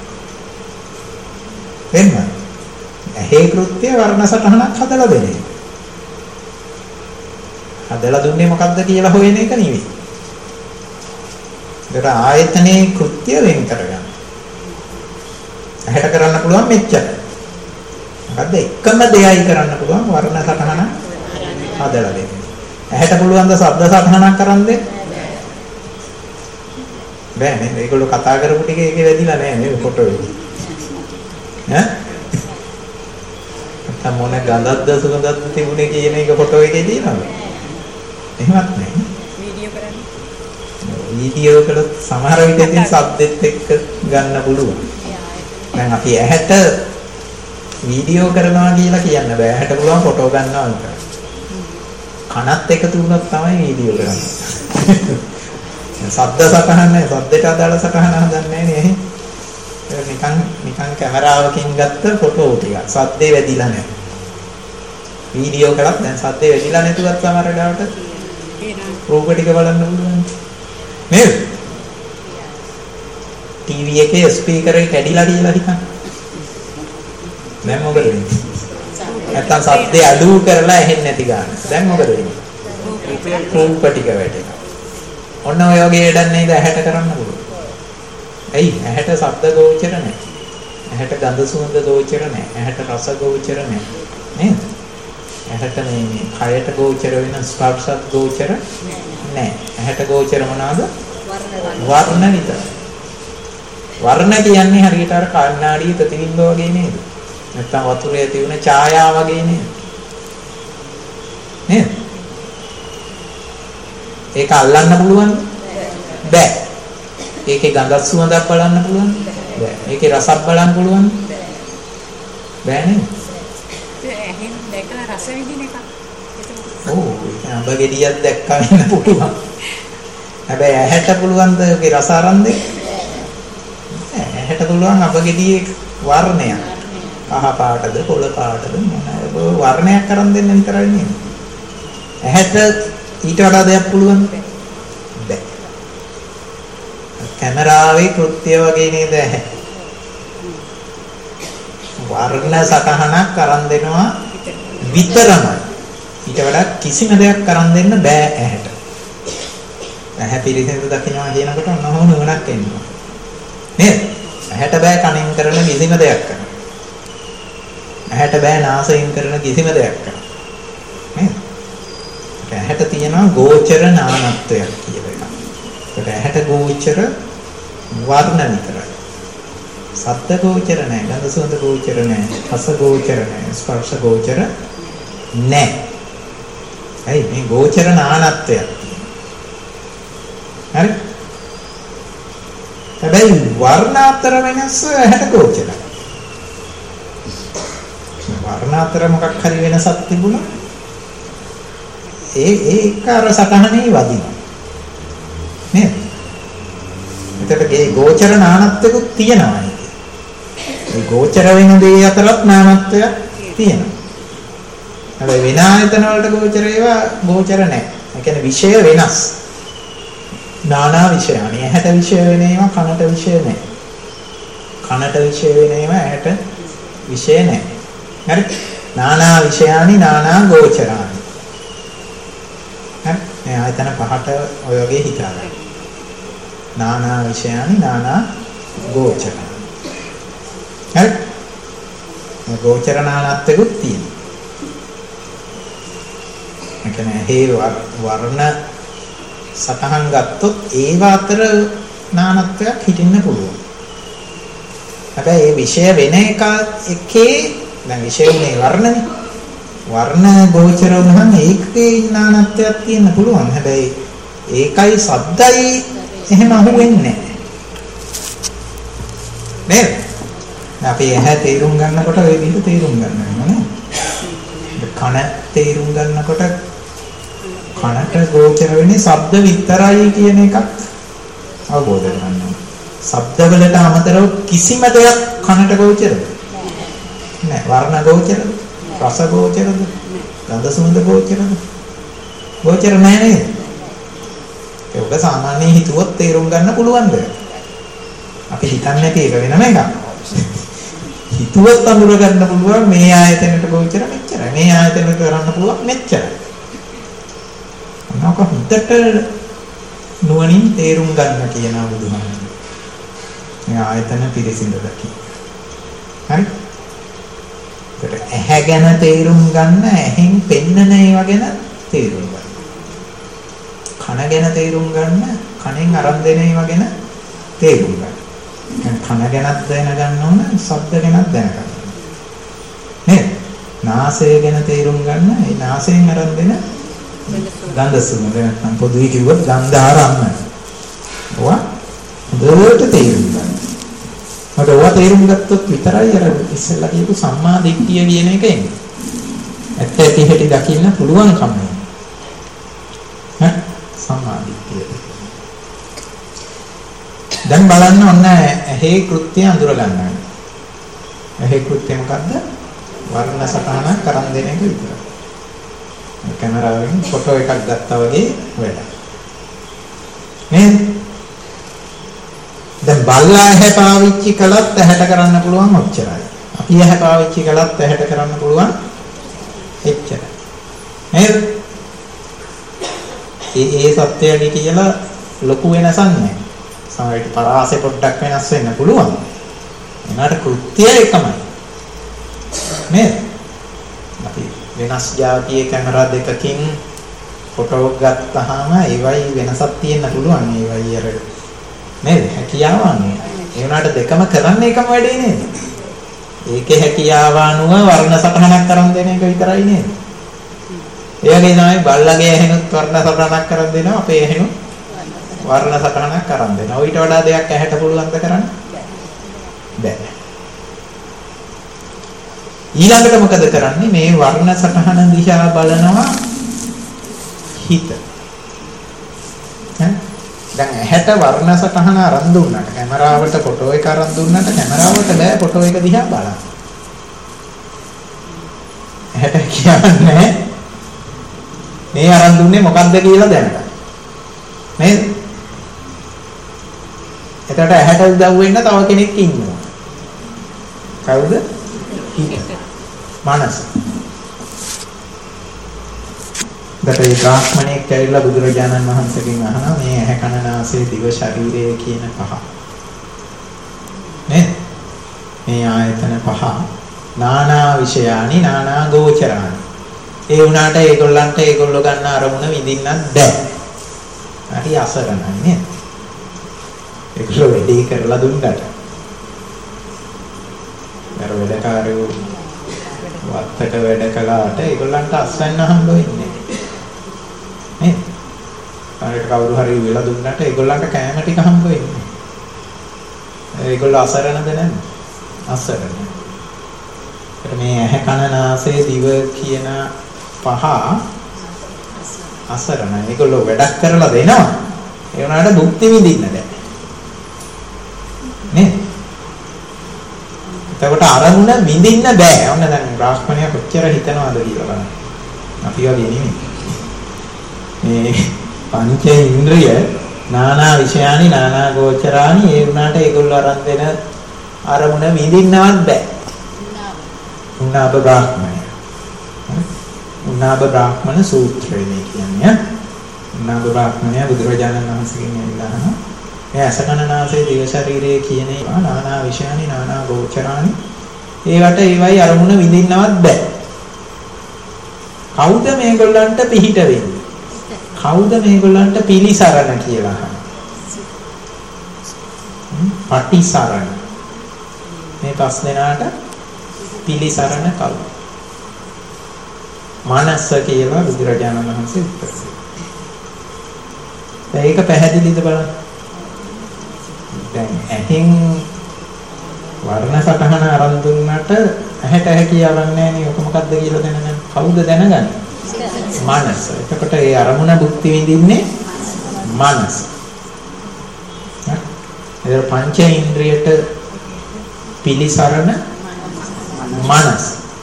වෙන්න. ඇහි කෘත්‍ය වර්ණ සටහනක් හදලා දෙන්නේ. හදලා දුන්නේ මොකක්ද කියලා හොයන එක නෙවෙයි. ඒකට ආයතනයේ කෘත්‍ය වෙන් කරගන්න. ඇහැට කරන්න පුළුවන් මෙච්චර. මොකද්ද එකම දෙයයි කරන්න පුළුවන් වර්ණ සටහන හදලා දෙන්න. ඇහැට පුළුවන් ද ශබ්ද සටහනක් කරන් දෙන්න? බෑ නේද? ඒගොල්ලෝ කතා කරපු ටික ඒකේ වැදිලා නෑ නේද ෆොටෝ එකේ. ඈ? නැත්නම් මොන ගඳක්ද සුගඳක්ද තිබුණේ කියන එක ෆොටෝ එකේ තියෙනවද? එහෙමත් නෑ. වීඩියෝ කරන්නේ. වීඩියෝ කළොත් සමහර විට ඉතින් ශබ්දෙත් එක්ක ගන්න පුළුවන්. දැන් අපි ඇහැට වීඩියෝ කරනවා කියලා කියන්න බෑ. ඇහැට පුළුවන් ෆොටෝ ගන්නවා විතරයි. කනත් එකතු වුණොත් තමයි වීඩියෝ කරන්නේ. ශබ්ද සටහන නැහැ. ශබ්දයට අදාළ සටහන හදන්නේ නැහැ නේ. නිකන් නිකන් කැමරාවකින් ගත්ත ෆොටෝ ටික. ශබ්දේ වැදිලා නැහැ. වීඩියෝ කරත් දැන් ශබ්දේ වැදිලා නැතුවත් සමහර වෙලාවට රූප ටික බලන්න පුළුවන්. නේද? ටීවී එකේ ස්පීකර් එක කැඩිලා කියලා හිතන්න. දැන් මොකද වෙන්නේ? නැත්තම් ශබ්දේ අඩු කරලා ඇහෙන්නේ නැති ගන්න. දැන් මොකද වෙන්නේ? රූප ටික වැටෙනවා. ඔන්න ඔය වගේ වැඩක් නේද ඇහැට කරන්න පුළුවන්. ඇයි? ඇහැට ශබ්ද ගෝචර නැහැ. ඇහැට ගඳ සුවඳ ගෝචර නැහැ. ඇහැට රස ගෝචර නැහැ. නේද? ඇහැට මේ කයට ගෝචර වෙන ස්පර්ශත් ගෝචර නැහැ. ඇහැට ගෝචර මොනවාද? වර්ණ විතරයි. වර්ණ කියන්නේ හරියට අර කණ්ණාඩියේ ප්‍රතිබිම්බ වගේ නේද? නැත්තම් වතුරේ තියුණ ඡායාව වගේ නේද? නේද? ඒක අල්ලන්න පුළුවන්ද? බෑ. ඒකේ ගඳක් සුවඳක් බලන්න පුළුවන්ද? බෑ. ඒකේ රසක් බලන්න පුළුවන්ද? බෑ නේද? එහෙන් දැකලා රස විඳින එක. ඔව් ඒක අඹ ගෙඩියක් දැක්කම වෙන පුළුවන්. හැබැයි ඇහැට පුළුවන්ද ඒකේ රස අරන් දෙන්න? ඇහැට පුළුවන් අඹ ගෙඩියේ වර්ණයක්. අහ පාටද කොළ පාටද මොන වර්ණයක් අරන් දෙන්න විතරයි නේද? ඇහැට ඊට වඩා දෙයක් පුළුවන් බෑ. කැමරාවේ කෘත්‍ය වගේ නේද ඇහැ. වර්ණ සටහනක් අරන් දෙනවා විතරමයි. ඊට වඩා කිසිම දෙයක් අරන් දෙන්න බෑ ඇහැට. ඇහැ පිරිසිදු දකින්නවා කියනකොට ඔන්නෝම නුවණක් එනවා. නේද? ඇහැට බෑ කනින් කරන කිසිම දෙයක් කරන්න. ඇහැට බෑ නාසයෙන් කරන කිසිම දෙයක් කරන්න. නේද? ඇහැට තියෙනවා ගෝචර නානත්වයක් කියලා එකක්. ඒකට ඇහැට ගෝචර වර්ණ විතරයි. සත්ත්ව ගෝචර නැහැ, ගන්ධ සුවඳ ගෝචර නැහැ, රස ගෝචර නැහැ, ස්පර්ශ ගෝචර නැහැ. ඇයි මේ ගෝචර නානත්වයක් තියෙනවා. හරි? හැබැයි වර්ණ අතර වෙනස ඇහැට ගෝචරයි. වර්ණ අතර මොකක් හරි වෙනසක් තිබුණා ඒ ඒක අර සටහනේ වදිනවා නේද? එතකොට මේ ගෝචර නානත්වයක් තියෙනවා නේද? මේ ගෝචර වෙන දේ අතරත් නානත්වයක් තියෙනවා. හැබැයි වින ආයතන වලට ගෝචර ඒවා ගෝචර නැහැ. ඒ කියන්නේ විෂය වෙනස්. නානා විෂයani ඇහැට විෂය වෙන ඒවා කනට විෂය නැහැ. කනට විෂය වෙන ඒවා ඇහැට විෂය නැහැ. හරි? නානා විෂයani නානා ගෝචරානි. මේ ආයතන පහට ඔය වගේ හිතාගන්න. නානා විෂයani නානා ගෝචර. හරි? මේ ගෝචර නානත්වෙකුත් තියෙනවා. ඒ කියන්නේ හේ වර්ණ සතහන් ගත්තොත් ඒව අතර නානත්වයක් හිටින්න පුළුවන්. හැබැයි මේ විෂය වෙන එක එකේ දැන් විෂය උනේ වර්ණනේ. වර්ණ ගෝචර වුණාම ඒකේ නානත්වයක් තියෙන්න පුළුවන්. හැබැයි ඒකයි සද්දයි එහෙම අහු වෙන්නේ නැහැ. නේද? අපි ඇහැ තේරුම් ගන්නකොට ඔය විදිහට තේරුම් ගන්නවා නේද? කන තේරුම් ගන්නකොට කනට ගෝචර වෙන්නේ ශබ්ද විතරයි කියන එකක් අවබෝධ කරගන්න ඕනේ. ශබ්ද වලට අමතරව කිසිම දෙයක් කනට ගෝචරද? නෑ. වර්ණ ගෝචරද? රස ගෝචරද? ගන්ධ සුවඳ ගෝචරද? ගෝචර නෑ නේද? ඒක සාමාන්‍යයෙන් හිතුවොත් තේරුම් ගන්න පුළුවන්ද? අපි හිතන්නේ නැති එක වෙනම එකක්. හිතුවත් අඳුර ගන්න පුළුවන් මේ ආයතනයට ගෝචර මෙච්චරයි. මේ ආයතනයට කරන්න පුළුවන් මෙච්චරයි. මොනක හිතට නුවණින් තේරුම් ගන්න කියන බුදුහාමුදුරුවෝ. මේ ආයතන පිළිසිඳ දකි. හරි? ඒකට ඇහැ ගැන තේරුම් ගන්න, ඇහෙන් පෙන්නන ඒවා ගැන තේරුම් ගන්න. කන ගැන තේරුම් ගන්න, කනෙන් අරන් දෙන ඒවා ගැන තේරුම් ගන්න. කන ගැනත් දැනගන්න ඕන, ශබ්ද ගැනත් දැනගන්න. නේද? නාසය ගැන තේරුම් ගන්න, ඒ නාසයෙන් අරන් දෙන ගන්ධ සුවඳ නැත්නම් පොදුයි කිව්වොත් ගන්ධ ආරම්මන. ඔවා හොඳට තේරුම් ගන්න. මට ඔවා තේරුම් ගත්තොත් විතරයි අර ඉස්සෙල්ලා කියපු සම්මා දිට්ඨිය කියන එක එන්නේ. ඇත්ත ඇති හැටි දකින්න පුළුවන්කම. ඈ සම්මා දිට්ඨිය. දැන් බලන්න ඔන්න ඇහි කෘත්‍ය අඳුර ගන්නවා. ඇහි කෘත්‍ය මොකද්ද? වර්ණ සටහනක් කරන් දෙන එක විතරයි. කැමරාවෙන් ෆොටෝ එකක් ගත්තා වගේ වැඩක්. නේද? දැන් බල්ලා ඇහැ පාවිච්චි කළත් ඇහැට කරන්න පුළුවන් ඔච්චරයි. අපි ඇහැ පාවිච්චි කළත් ඇහැට කරන්න පුළුවන් එච්චරයි. නේද? ඒ ඒ සත්‍යයයි කියලා ලොකු වෙනසක් නැහැ. සමහරවිට පරාසය පොඩ්ඩක් වෙනස් වෙන්න පුළුවන්. ඒනට කෘත්‍ය එකමයි. නේද? අපි වෙනස් જાතියේ කැමරා දෙකකින් ෆොටෝ ගත්තාම ඒවයි වෙනසක් තියෙන්න පුළුවන්. ඒවයි අර නේද? හැකියාවන්නේ. ඒ වුණාට දෙකම කරන්නේ එකම වැඩේ නේද? ඒකේ හැකියාව අනුව වර්ණ සටහනක් කරන් දෙන එක විතරයි නේද? ඒ වගේ තමයි බල්ලගේ ඇහෙනුත් වර්ණ සටහනක් කරන් දෙනවා. අපේ ඇහෙනුත් වර්ණ සටහනක් කරන් දෙනවා. ඊට වඩා දෙයක් ඇහැට පුළුවන්ද කරන්න? බැහැ. ඊළඟට මොකද කරන්නේ? මේ වර්ණ සටහන දිහා බලනවා හිත. ඈ දැන් ඇහැට වර්ණ සටහන අරන් දුන්නාට කැමරාවට ෆොටෝ එක අරන් දුන්නාට කැමරාවට බෑ ෆොටෝ එක දිහා බලන්න. ඇහැට කියන්නේ මේ අරන් දුන්නේ මොකක්ද කියලා දැනගන්න. නේද? එතකොට ඇහැට උදව් වෙන්න තව කෙනෙක් ඉන්නවා. කවුද? හිත. මනස. දැන් බ්‍රාහ්මණයෙක් ඇවිල්ලා බුදුරජාණන් වහන්සේගෙන් අහනවා මේ ඇහැ කන නාසය දිව ශරීරය කියන පහ. නේද? මේ ආයතන පහ නානා විෂයානි නානා ගෝචරානි. ඒ වුණාට ඒගොල්ලන්ට ඒගොල්ලෝ ගන්න අරමුණ විඳින්නත් බෑ. හරි අසරණයි නේද? ඒගොල්ලෝ වැඩි කරලා දුන්නට. අර වැඩකාරයෝ වත්තට වැඩ කළාට ඒගොල්ලන්ට අස්වැන්න හම්බ වෙන්නේ නේද? අරකට කවුරු හරි වෙලා දුන්නට ඒගොල්ලන්ට කෑම ටික හම්බ වෙන්නේ. ඒගොල්ලෝ අසරණද නැද්ද? අසරණ. මේ ඇහැ කන නාසය දිව කියන පහ අසරණයි. ඒගොල්ලෝ වැඩක් කරලා දෙනවා. ඒ වුණාට භුක්ති විඳින්න බෑ. නේද? එතකොට අරමුණ විඳින්න බෑ. ඔන්න දැන් බ්‍රාහ්මණයා කොච්චර හිතනවද කියලා බලන්න. අපි වගේ නෙමෙයි. මේ පංච ඉන්ද්‍රිය නානා විෂයානි නානා ගෝචරානි ඒ වුණාට ඒගොල්ලෝ අරන් දෙන අරමුණ විඳින්නවත් බෑ. උන්නාබ බ්‍රාහ්මණය. උන්නාබ බ්‍රාහ්මණ සූත්‍රය මේ කියන්නේ. උන්නාබ බ්‍රාහ්මණය බුදුරජාණන් වහන්සේගෙන් ඇවිල්ලා අහනවා මේ අසකනනාසේ දිව ශරීරයේ කියන ඒවා නානා විෂයානි නානා ගෝචරානි ඒවට ඒවයි අරමුණ විඳින්නවත් බෑ. කවුද මේගොල්ලන්ට පිහිට වෙන්නේ? කවුද මේගොල්ලන්ට පිලිසරණ කියලා අහනවා. පටිසරණ. මේ පස් දෙනාට පිලිසරණ කවුද? මනස කියලා බුදුරජාණන් වහන්සේ උත්තර දෙනවා. ඒක පැහැදිලිද බලන්න. දැන් ඇහෙන් වර්ණ සටහන අරන් දුන්නට ඇහැට ඇහැ කියවන්නේ නැහැ නේ. ඔක මොකද්ද කියලා දැනගන්න. කවුද දැනගන්නේ? මනස. එතකොට ඒ අරමුණ භුක්ති විඳින්නේ මනස. ඒ පංච ඉන්ද්‍රියට පිළිසරණ මනස.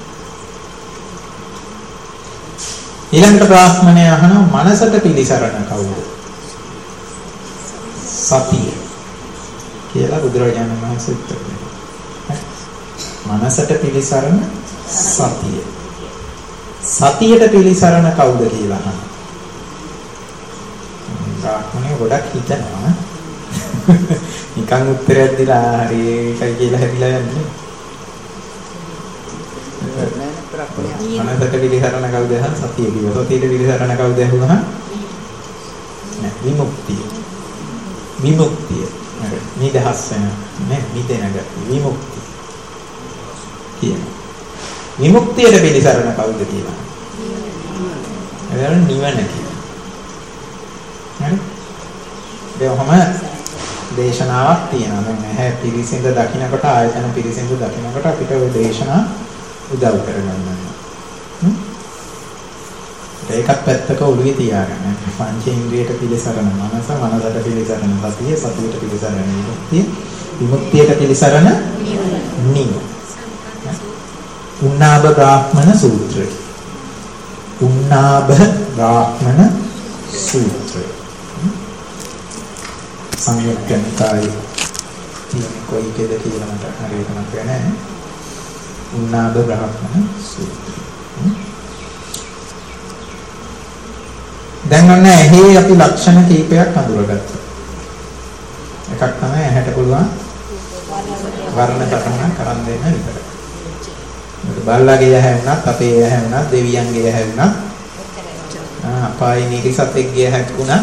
ඊළඟට බ්‍රාහ්මණය අහනවා මනසට පිළිසරණ කවුද? සතිය කියලා බුදුරජාණන් වහන්සේ උත්තර දෙනවා. මනසට පිළිසරණ සතිය. සතියට පිළිසරණ කවුද කියලා අහනවා. බ්‍රාහ්මණය ගොඩක් හිතනවා. නිකන් උත්තරයක් දීලා හරි ඒකයි කියලා හැදිලා යන්නේ. මනසට පිළිසරණ කවුද අහන සතිය කිව්වා. සතියට පිළිසරණ කවුද අහුනහම නෑ විමුක්තිය. විමුක්තිය. හරි. නිදහස් වෙන නේ මිදෙන ගතිය විමුක්තිය. කියනවා. විමුක්තියට පිළිසරණ කවුද කියලා. එතන නිවන කියලා. හරි. දෙවහම දේශනාවක් තියෙනවා. දැන් ඇහැ පිරිසිඳ දකින්නකොට ආයතන පිරිසිඳ දකින්නකොට අපිට ওই දේශනා උදව් කරගන්නවා. ඒකත් පැත්තක ඔළුවේ තියාගන්න. පංචේන්ද්‍රියට පිළිසරණ මනස, මනසට පිළිසරණ සතිය, සතියට පිළිසරණ විමුක්තිය, විමුක්තියට පිළිසරණ නිවන. උන්නාභ බ්‍රාහ්මණ සූත්‍රය. උන්නාභ බ්‍රාහ්මණ සූත්‍රය. සංයුක්ත නිකායේ තියෙන කොයි කේද කියලා මට හරියට මතක නැහැ. උන්නාභ බ්‍රාහ්මණ සූත්‍රය. දැන් ඔන්න ඇහි අපි ලක්ෂණ කීපයක් අඳුරගත්තා. එකක් තමයි ඇහැට පුළුවන් වර්ණ සටහන කරන් දෙන්න විතරයි. බල්ලාගේ ඇහැ වුණත් අපේ ඇහැ වුණත් දෙවියන්ගේ ඇහැ වුණත් අපායේ නිරිසතෙක්ගේ ඇහැක් වුණත්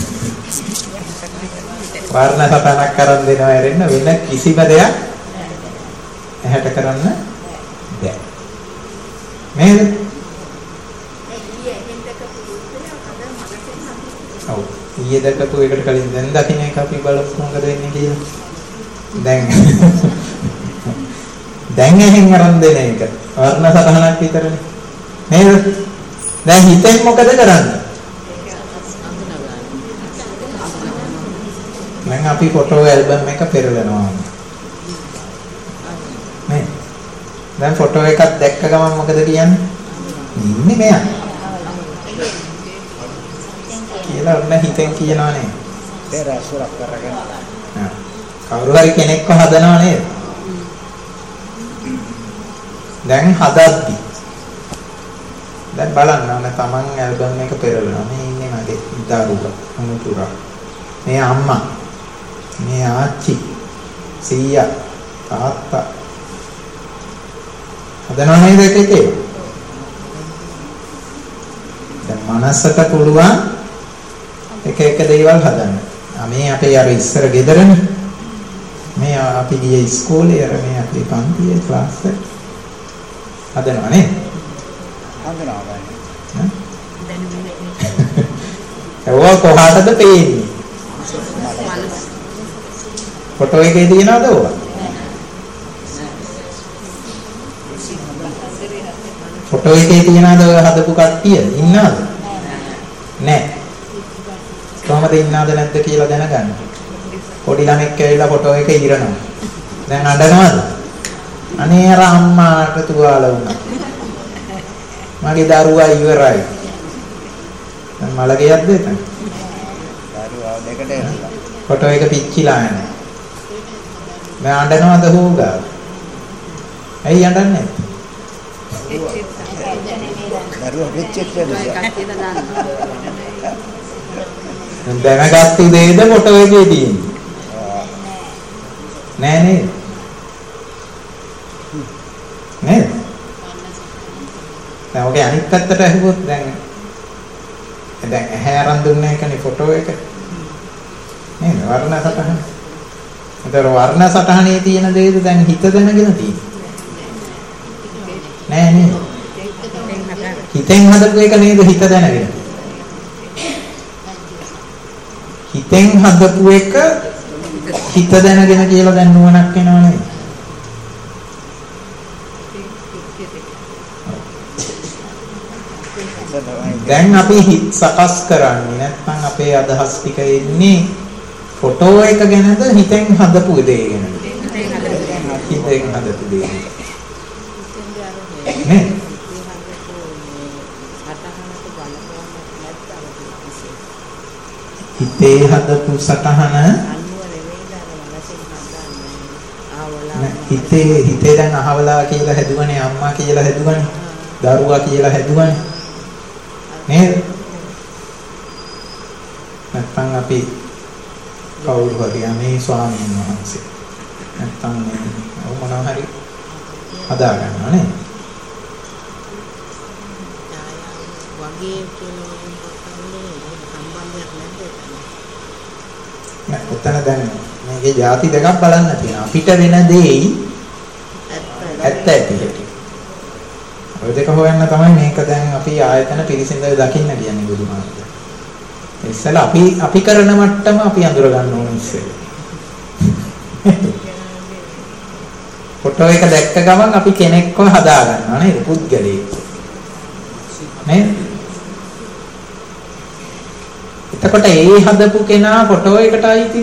වර්ණ සටහනක් කරන් දෙනවා ඇරෙන්න වෙන කිසිම දෙයක් ඇහැට කරන්න බැහැ. නේද? ඔව්. ඊයේ දැකපු එකට කලින් දැන් දකින්න එක අපි බලමු මොකද වෙන්නේ කියලා. දැන් දැන් එහෙන් අරන් දෙන එක වර්ණ සටහනක් විතරනේ. නේද? දැන් හිතෙන් මොකද කරන්නේ? දැන් අපි ෆොටෝ ඇල්බම් එක පෙරලනවා. නේ? දැන් ෆොටෝ එකක් දැක්ක ගමන් මොකද කියන්නේ? ඉන්නේ මෙයා. කියලා ඔන්න හිතෙන් කියනවා නේද? පෙරසුරක් කරගෙන. ආ. කවුරු හරි කෙනෙක්ව හදනවා නේද? දැන් හදද්දි. දැන් බලන්න ඕන තමන් ඇල්බම් එක පෙරලනවා. මේ ඉන්නේ මගේ දරුවා, මුතුරා. මේ අම්මා. මේ ආච්චි, සීයා, තාත්තා. හදනවා නේද එක එක? දැන් මනසට පුළුවන් එක එක දේවල් හදන්න. මේ අපේ අර ඉස්සර ගෙදරනේ. මේ අපි ගියේ ඉස්කෝලේ අර මේ අපේ පන්තියේ ක්ලාස් එක. හදනවා නේද? හදනවා බෑ. ඒවා කොහාටද පේන්නේ? ෆොටෝ එකේ තියනවද ඕවා? ෆොටෝ එකේ තියනවද ඔය හදපු කට්ටිය? ඉන්නවද? නැහැ. කොහමද ඉන්නවද නැද්ද කියලා දැනගන්න. පොඩි ළමෙක් ඇවිල්ලා ෆොටෝ එක ඉරනවා. දැන් අඬනවද? අනේ අර අම්මාට තුවාල වුණා. මගේ දරුවා ඉවරයි. දැන් මලගියක්ද එතන? දරුවා දෙකට එනවා. ෆොටෝ එක පිච්චිලා යනවා. මම අඬනවද හොගා? ඇයි අඬන්නේ? දරුවා පිච්චෙච්ච නිසා. දැනගත්තු දෙයද ෆොටෝ එකේ තියෙන්නේ? නෑ නේද? නේද? දැන් ඔගේ අනිත් පැත්තට ඇහුවොත් දැන් දැන් ඇහැ අරන් දුන්න එකනේ ෆොටෝ එක. නේද? වර්ණ සටහන. ඒතර වර්ණ සටහනේ තියෙන දේද දැන් හිත දැනගෙන තියෙන්නේ. නෑ නේද? හිතෙන් හදපු එක නේද හිත දැනගෙන. හිතෙන් හදපු එක හිත දැනගෙන කියලා දැන් නුවණක් වෙනව නේද? දැන් අපි හිත සකස් කරන්නේ නැත්නම් අපේ අදහස් ටික එන්නේ ෆොටෝ එක ගැනද හිතෙන් හදපු දේ ගැනද? හිතෙන් හදපු දේ. නේ? හිතේ හදපු සටහන හිතේ හිතේ දැන් අහවලා කියලා හැදුවනේ අම්මා කියලා හැදුවනේ දරුවා කියලා හැදුවනේ නේද? නැත්නම් අපි කවුරු හරි අනේ ස්වාමීන් වහන්සේ නැත්නම් මේ මොනවා හරි හදා ගන්නවා නේ. වගේ කියලා නෑ උතන දැන් මේකේ ಜಾති දෙකක් බලන්න තියෙනවා. අපිට වෙන දෙයි ඇත්ත ඇති හැටි. ඔය දෙක හොයන්න තමයි මේක දැන් අපි ආයතන පිරිසිඳ දකින්න කියන්නේ බුදුමාහමයා. ඉස්සෙල්ලා අපි අපි කරන මට්ටම අපි අඳුර ගන්න ඕනේ ඉස්සෙල්ලා. ෆොටෝ එක දැක්ක ගමන් අපි කෙනෙක්ව හදා ගන්නවා නේද? පුද්ගලයෙක්. නේද? එතකොට ඒ හදපු කෙනා ෆොටෝ එකට අයිතිද?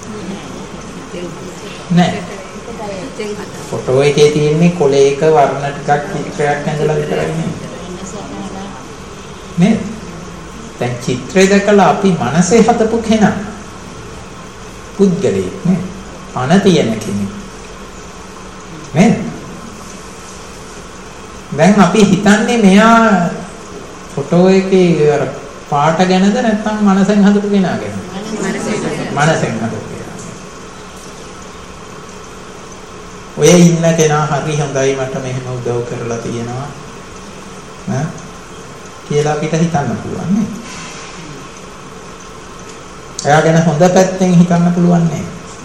නෑ. ෆොටෝ එකේ තියෙන්නේ කොලේක වර්ණ ටිකක් චිත්‍රයක් ඇඳලා විතරයි නේද? දැන් චිත්‍රය දැකලා අපි මනසේ හදපු කෙනා පුද්ගලයෙක් නේ. පණ තියෙන කෙනෙක්. නේද? දැන් අපි හිතන්නේ මෙයා ෆොටෝ එකේ අර පාට ගැනද නැත්නම් මනසෙන් හදපු කෙනා ගැනද? මනසෙන් හදපු කෙනා. ඔය ඉන්න කෙනා හරි හොඳයි මට මෙහෙම උදව් කරලා තියෙනවා ඈ කියලා අපිට හිතන්න පුළුවන් නේ. එයා ගැන හොඳ පැත්තෙන් හිතන්න පුළුවන් නේ.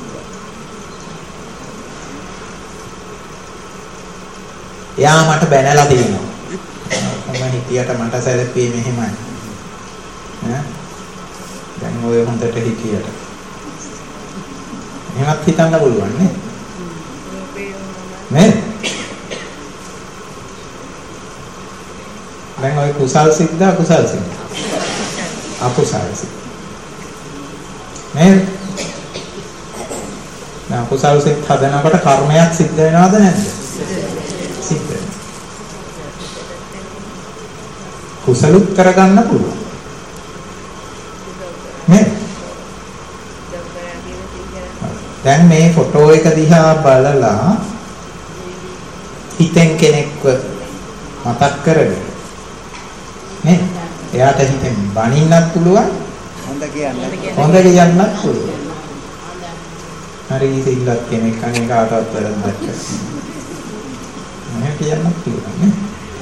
එයා මට බැනලා තියෙනවා. මම හිතියට මට සැලපුවේ මෙහෙමයි. ඈ දැන් ඔය හොඳට හිතියට. එහෙමත් හිතන්න පුළුවන් නේ. නේ? දැන් ඔය කුසල් සිද්ද අකුසල් සිද්ද? අකුසල් සිද්ද. නේද? දැන් අකුසල් සිත් හදනකොට කර්මයක් සිද්ධ වෙනවද නැද්ද? සිද්ධ වෙනවා. කුසලුත් කරගන්න පුළුවන්. නේද? දැන් මේ ෆොටෝ එක දිහා බලලා හිතෙන් කෙනෙක්ව මතක් කරගෙන නේ එයාට හිතෙන් බනින්නත් පුළුවන් හොඳ කියන්නත් හොඳ කියන්නත් පුළුවන්. හරි ඉතිල්ලත් කෙනෙක් අනේ කාටවත් වැරද්දක් නැහැ කියන්නත් පුළුවන් නේ.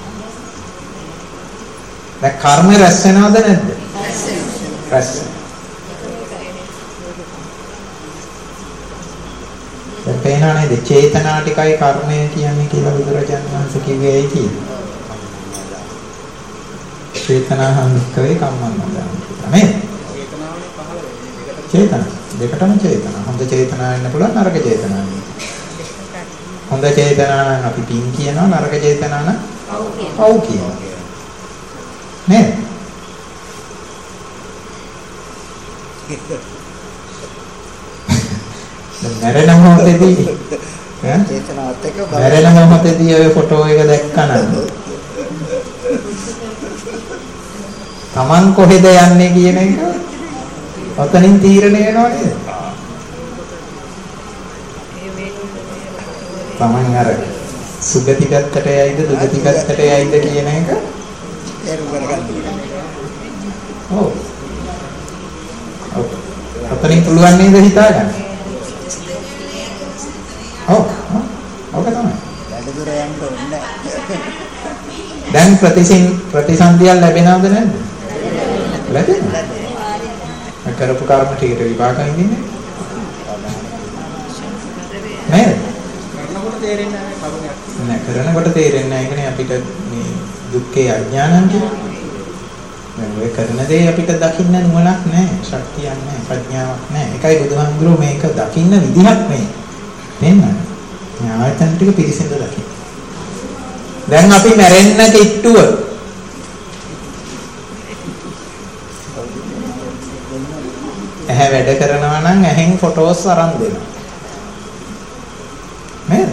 දැන් කර්ම රැස් වෙනවද නැද්ද? රැස් දැන් පේනවා නේද චේතනා ටිකයි කර්මය කියන්නේ කියලා බුදුරජාණන් වහන්සේ කිව්වේ ඇයි කියලා? චේතනාහං වික්කවේ කම්මං නදාන කියලා නේද? චේතන දෙකටම චේතන. හොඳ චේතනා වෙන්න පුළුවන් නරක චේතනා වෙන්න. හොඳ චේතනා නම් අපි පින් කියනවා නරක චේතනා නම් පව් කියනවා. නේද? මරණ මොහොතේදී ඈ චේතනාවත් එක්ක මරණ මොහොතේදී ඔය ෆොටෝ එක දැක්කනම් Taman කොහෙද යන්නේ කියන එක ඔතනින් තීරණය වෙනව නේද? Taman අර සුගති පැත්තට යයිද දුගති පැත්තට යයිද කියන එක තේරුම් ගන්න. ඔව්. ඔව්. ඔතනින් පුළුවන් නේද හිතාගන්න? ඔව්. ඔව් තමයි. වැඩිදුර යන්න ඕනේ. දැන් ප්‍රතිසින් ප්‍රතිසන්දියක් ලැබෙනවද නැද්ද? ලැබෙනවා. කරපු කර්ම ටිකට විපාක හිමින්නේ. නේද? කරනකොට තේරෙන්නේ නැහැ කර්මයක්. නෑ කරනකොට තේරෙන්නේ නැහැ. ඒකනේ අපිට මේ දුක්ඛේ අඥානං කියන්නේ. දැන් ඔය කරන දේ අපිට දකින්න නුවණක් නැහැ, ශක්තියක් නැහැ, ප්‍රඥාවක් නැහැ. ඒකයි බුදුහාමුදුරුවෝ මේක දකින්න විදිහක් මේ. තේන්නද? මේ ආයතන ටික පිරිසිදු දකින්න. දැන් අපි මැරෙන්න කිට්ටුව ඇහෙන් ෆොටෝස් අරන් දෙනවා. නේද?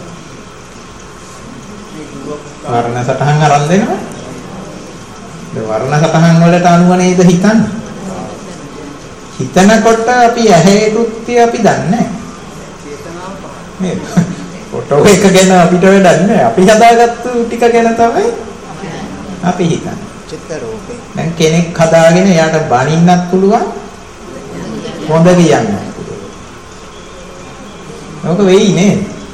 වර්ණ සටහන් අරන් දෙනවා. ඒ වර්ණ සටහන් වලට අනුව නේද හිතන්නේ. හිතනකොට අපි ඇහි කෘත්‍ය අපි දන්නේ නැහැ. ෆොටෝ එක ගැන අපිට වැඩක් නැහැ. අපි හදාගත්තු ටික ගැන තමයි අපි හිතන්නේ. චිත්ත රූපේ. දැන් කෙනෙක් හදාගෙන එයාට බනින්නත් පුළුවන්. හොඳ කියන්නත් පුළුවන්. ඔක වෙයි නේද?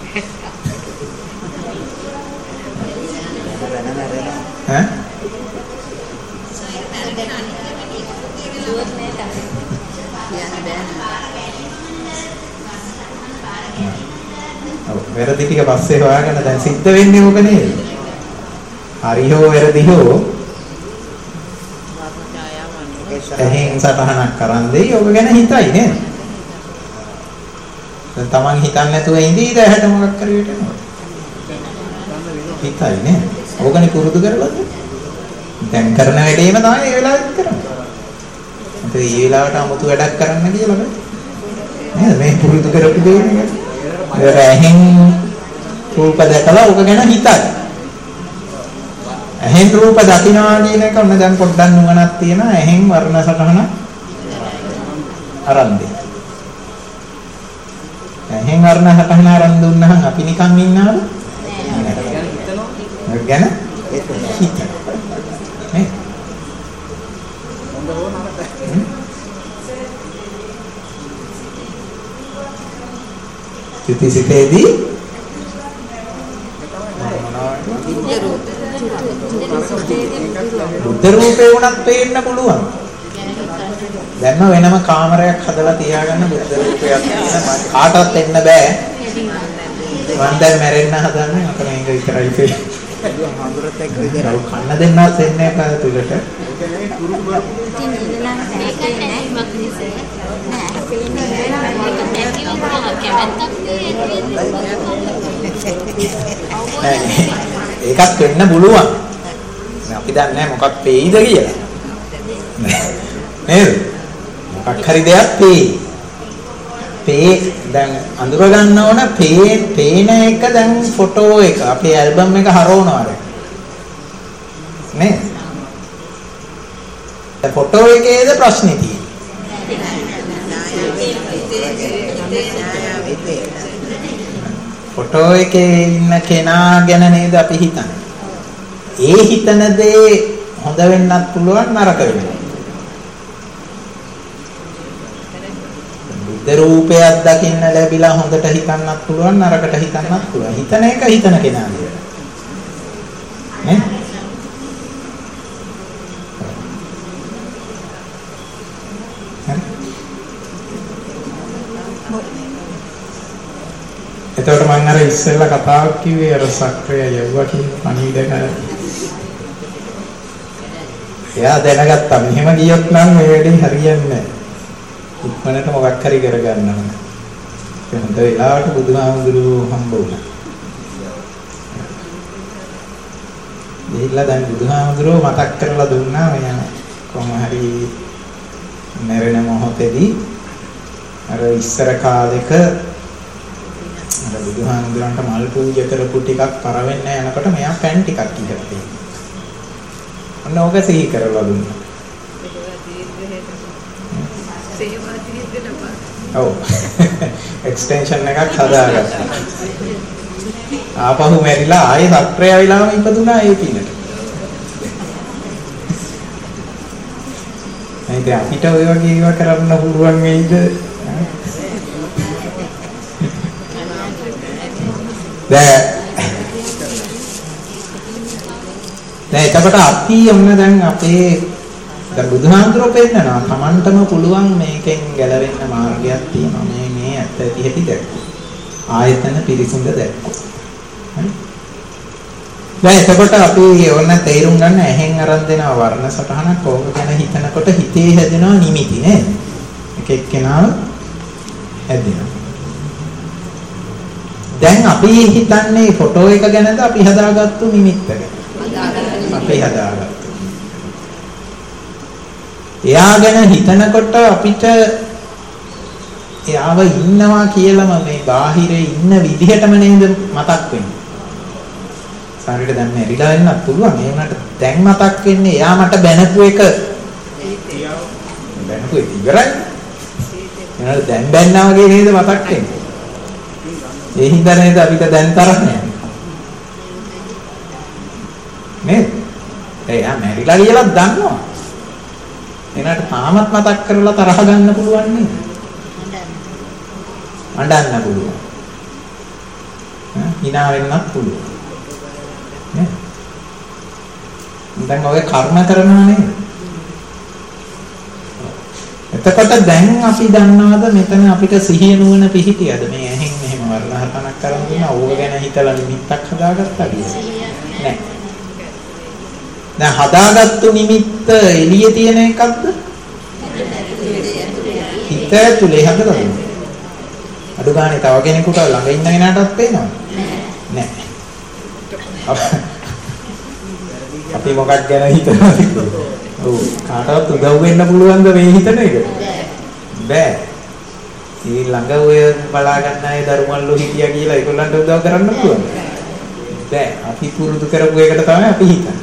ඈ? වැරදි ටික පස්සේ හොයාගන්න දැන් සිද්ධ වෙන්නේ ඕක නේද? හරි හෝ වැරදි හෝ එහෙන් සටහනක් කරන් දෙයි ඔබ ගැන හිතයි නේද? දැන් Taman හිතන්නේ නැතුව ඉඳීද ඇහැට මොකක් කර වෙටෙනවද? හිතයි නේද? ඕකනේ පුරුදු කරලාද? දැන් කරන වැඩේම තමයි ඒ වෙලාවෙත් කරන්නේ. ඒත් මේ වෙලාවට 아무තු වැඩක් කරන්න කියලා බෑ. නේද? මේ පුරුදු කරපු දේ නේ. ඇහෙන් රූප දැකලා ඔක ගැන හිතයි. ඇහෙන් රූප දකින්නවා කියන එක ඔන්න දැන් පොඩ්ඩක් නුවණක් තියෙනවා. ඇහෙන් වර්ණ සටහන අරන් දෙන්න. ඇහෙන් වර්ණ සටහන අරන් දුන්නාම අපි නිකන් ඉන්නවද? නෑ. ගැන හිත. නේ? හොඳ හො නරක. චිත්තසිතේදී බුද්ධ රූපේ වුණත් පේන්න පුළුවන්. දැන්ම වෙනම කාමරයක් හදලා තියාගන්න බුද්ධ රූපයක් තියෙන කාටවත් එන්න බෑ. මම දැන් මැරෙන්න හදන්නේ මට මේක විතරයි පේන්නේ. හඳුරත් එක්ක විතරයි. කන්න දෙන්නත් එන්නේ නැහැ තුලට. ඒකත් වෙන්න පුළුවන්. අපි දන්නේ මොකක් පෙයිද කියලා. නේද? මොකක් හරි දෙයක් පෙයි. පේ දැන් අඳුර ගන්න ඕන පේ පේන එක දැන් ෆොටෝ එක අපේ ඇල්බම් එක හරවනවා දැන්. නේද? දැන් ෆොටෝ එකේද ප්‍රශ්නේ තියෙන්නේ. ෆොටෝ එකේ ඉන්න කෙනා ගැන නේද අපි හිතන්නේ. ඒ හිතන දේ හොඳ වෙන්නත් පුළුවන් නරක වෙන්නත්. බුද්ධ රූපයක් දකින්න ලැබිලා හොඳට හිතන්නත් පුළුවන් නරකට හිතන්නත් පුළුවන්. හිතන එක හිතන කෙනාගේ. නේ? එතකොට මම අර ඉස්සෙල්ලා කතාවක් කිව්වේ අර සක්‍රිය යවුවා කියන පණිවිඩ කරා. එයා දැනගත්තා මෙහෙම ගියොත් නම් මේ වැඩේ හරියන්නේ නැහැ. ඉක්මනට මොකක් හරි කරගන්න ඕන. ඒ හොඳ වෙලාවට බුදුහාමුදුරුවෝ හම්බ වුණා. දෙහිලා දැන් බුදුහාමුදුරුවෝ මතක් කරලා දුන්නා මෙයා කොහොම හරි මැරෙන මොහොතේදී අර ඉස්සර කාලෙක අර බුදුහාමුදුරන්ට මල් පූජා කරපු ටිකක් පරවෙන්න යනකොට මෙයා පෑන් ටිකක් ඉහලා තියෙනවා. අන්න ඕක සිහි කරලා දුන්නා. ඔව්. එක්ස්ටෙන්ෂන් එකක් හදාගත්තා. ආපහු මැරිලා ආයේ සත්‍රය වෙලාම ඉපදුනා ඒ පිනට. නේද අපිට ඔය වගේ ඒවා කරන්න පුළුවන් වෙයිද? දැන් දැන් එතකොට අපි ඔන්න දැන් අපේ දැන් බුදුහාමුදුරුවෝ පෙන්නනවා Tamanටම පුළුවන් මේකෙන් ගැලවෙන්න මාර්ගයක් තියෙනවා මේ මේ ඇත්ත ඇති හැටි දැක්කෝ ආයතන පිරිසුඳ දැක්කෝ හරි දැන් එතකොට අපි ඔන්න තේරුම් ගන්න ඇහෙන් අරන් දෙනවා වර්ණ සටහනක් ඕක ගැන හිතනකොට හිතේ හැදෙනවා නිමිති නේද එක එක්කෙනාව හැදෙනවා දැන් අපි හිතන්නේ ෆොටෝ එක ගැනද අපි හදාගත්තු නිමිත්ත ගැන අපි හදාගත්තු එයා ගැන හිතනකොට අපිට එයාව ඉන්නවා කියලාම මේ බාහිරේ ඉන්න විදිහටම නේද මතක් වෙන්නේ. සාරිට දැන් මෙරිලා වෙන්නත් පුළුවන්. ඒ වුණාට දැන් මතක් වෙන්නේ එයා මට බැනපු එක. බැනපු එක ඉවරයි. එහෙනම් දැන් බැන්නා වගේ නේද මතක් වෙන්නේ. ඒ හින්දා නේද අපිට දැන් තරහ නැහැ. නේද? එයා මෙරිලා කියලා දන්නවා. එනකට තාමත් මතක් කරලා තරහ ගන්න පුළුවන් නේද? අඬන්න පුළුවන්. ඈ hina වෙන්නත් පුළුවන්. නේ? දැන් ඔය කර්ම කරනවා නේද? එතකොට දැන් අපි දන්නවද මෙතන අපිට සිහිය නුවණ පිහිටියද මේ ඇහෙන් මෙහෙම වර්ණහතනක් කරන් දුන්නා ඕක ගැන හිතලා නිමිත්තක් හදාගත්තා කියලා? නෑ. දැන් හදාගත්තු නිමිත්ත එළියේ තියෙන එකක්ද? හිත ඇතුලේ හදලා දුන්නා. අඩු ගානේ තව කෙනෙකුට ළඟ ඉන්න කෙනාටත් පේනවද? නෑ. අපි මොකක් ගැන හිතනවද? ඔව් කාටවත් උදව් වෙන්න පුළුවන්ද මේ හිතන එක? බෑ. ඒ ළඟ ඔය බලා ගන්න අය දරුමල්ලෝ හිටියා කියලා ඒගොල්ලන්ට උදව් කරන්න පුළුවන්. බෑ. අපි පුරුදු කරපු එකට තමයි අපි හිතන්නේ.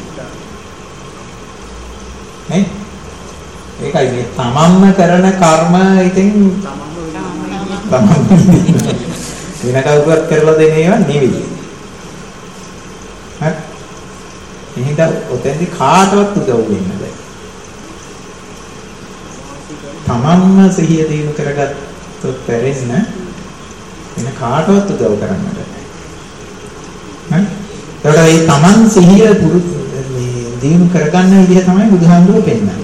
නේ? ඒකයි මේ තමන්ම කරන කර්ම ඉතින් තමන්ම වෙන කවුරුත් කරලා දෙන ඒවා නෙවෙයි. හරි? එහෙනම් ඔතෙන්දි කාටවත් උදව් වෙන්න බෑ. තමන්ම සිහිය දිනු කරගත්තොත් පෙරෙන්න වෙන කාටවත් උදව් කරන්න බෑ. හරි? ඒකට මේ තමන් සිහිය පුරුදු මේ දිනු කරගන්න විදිහ තමයි බුදුහාමුදුරුවෝ පෙන්නන්නේ.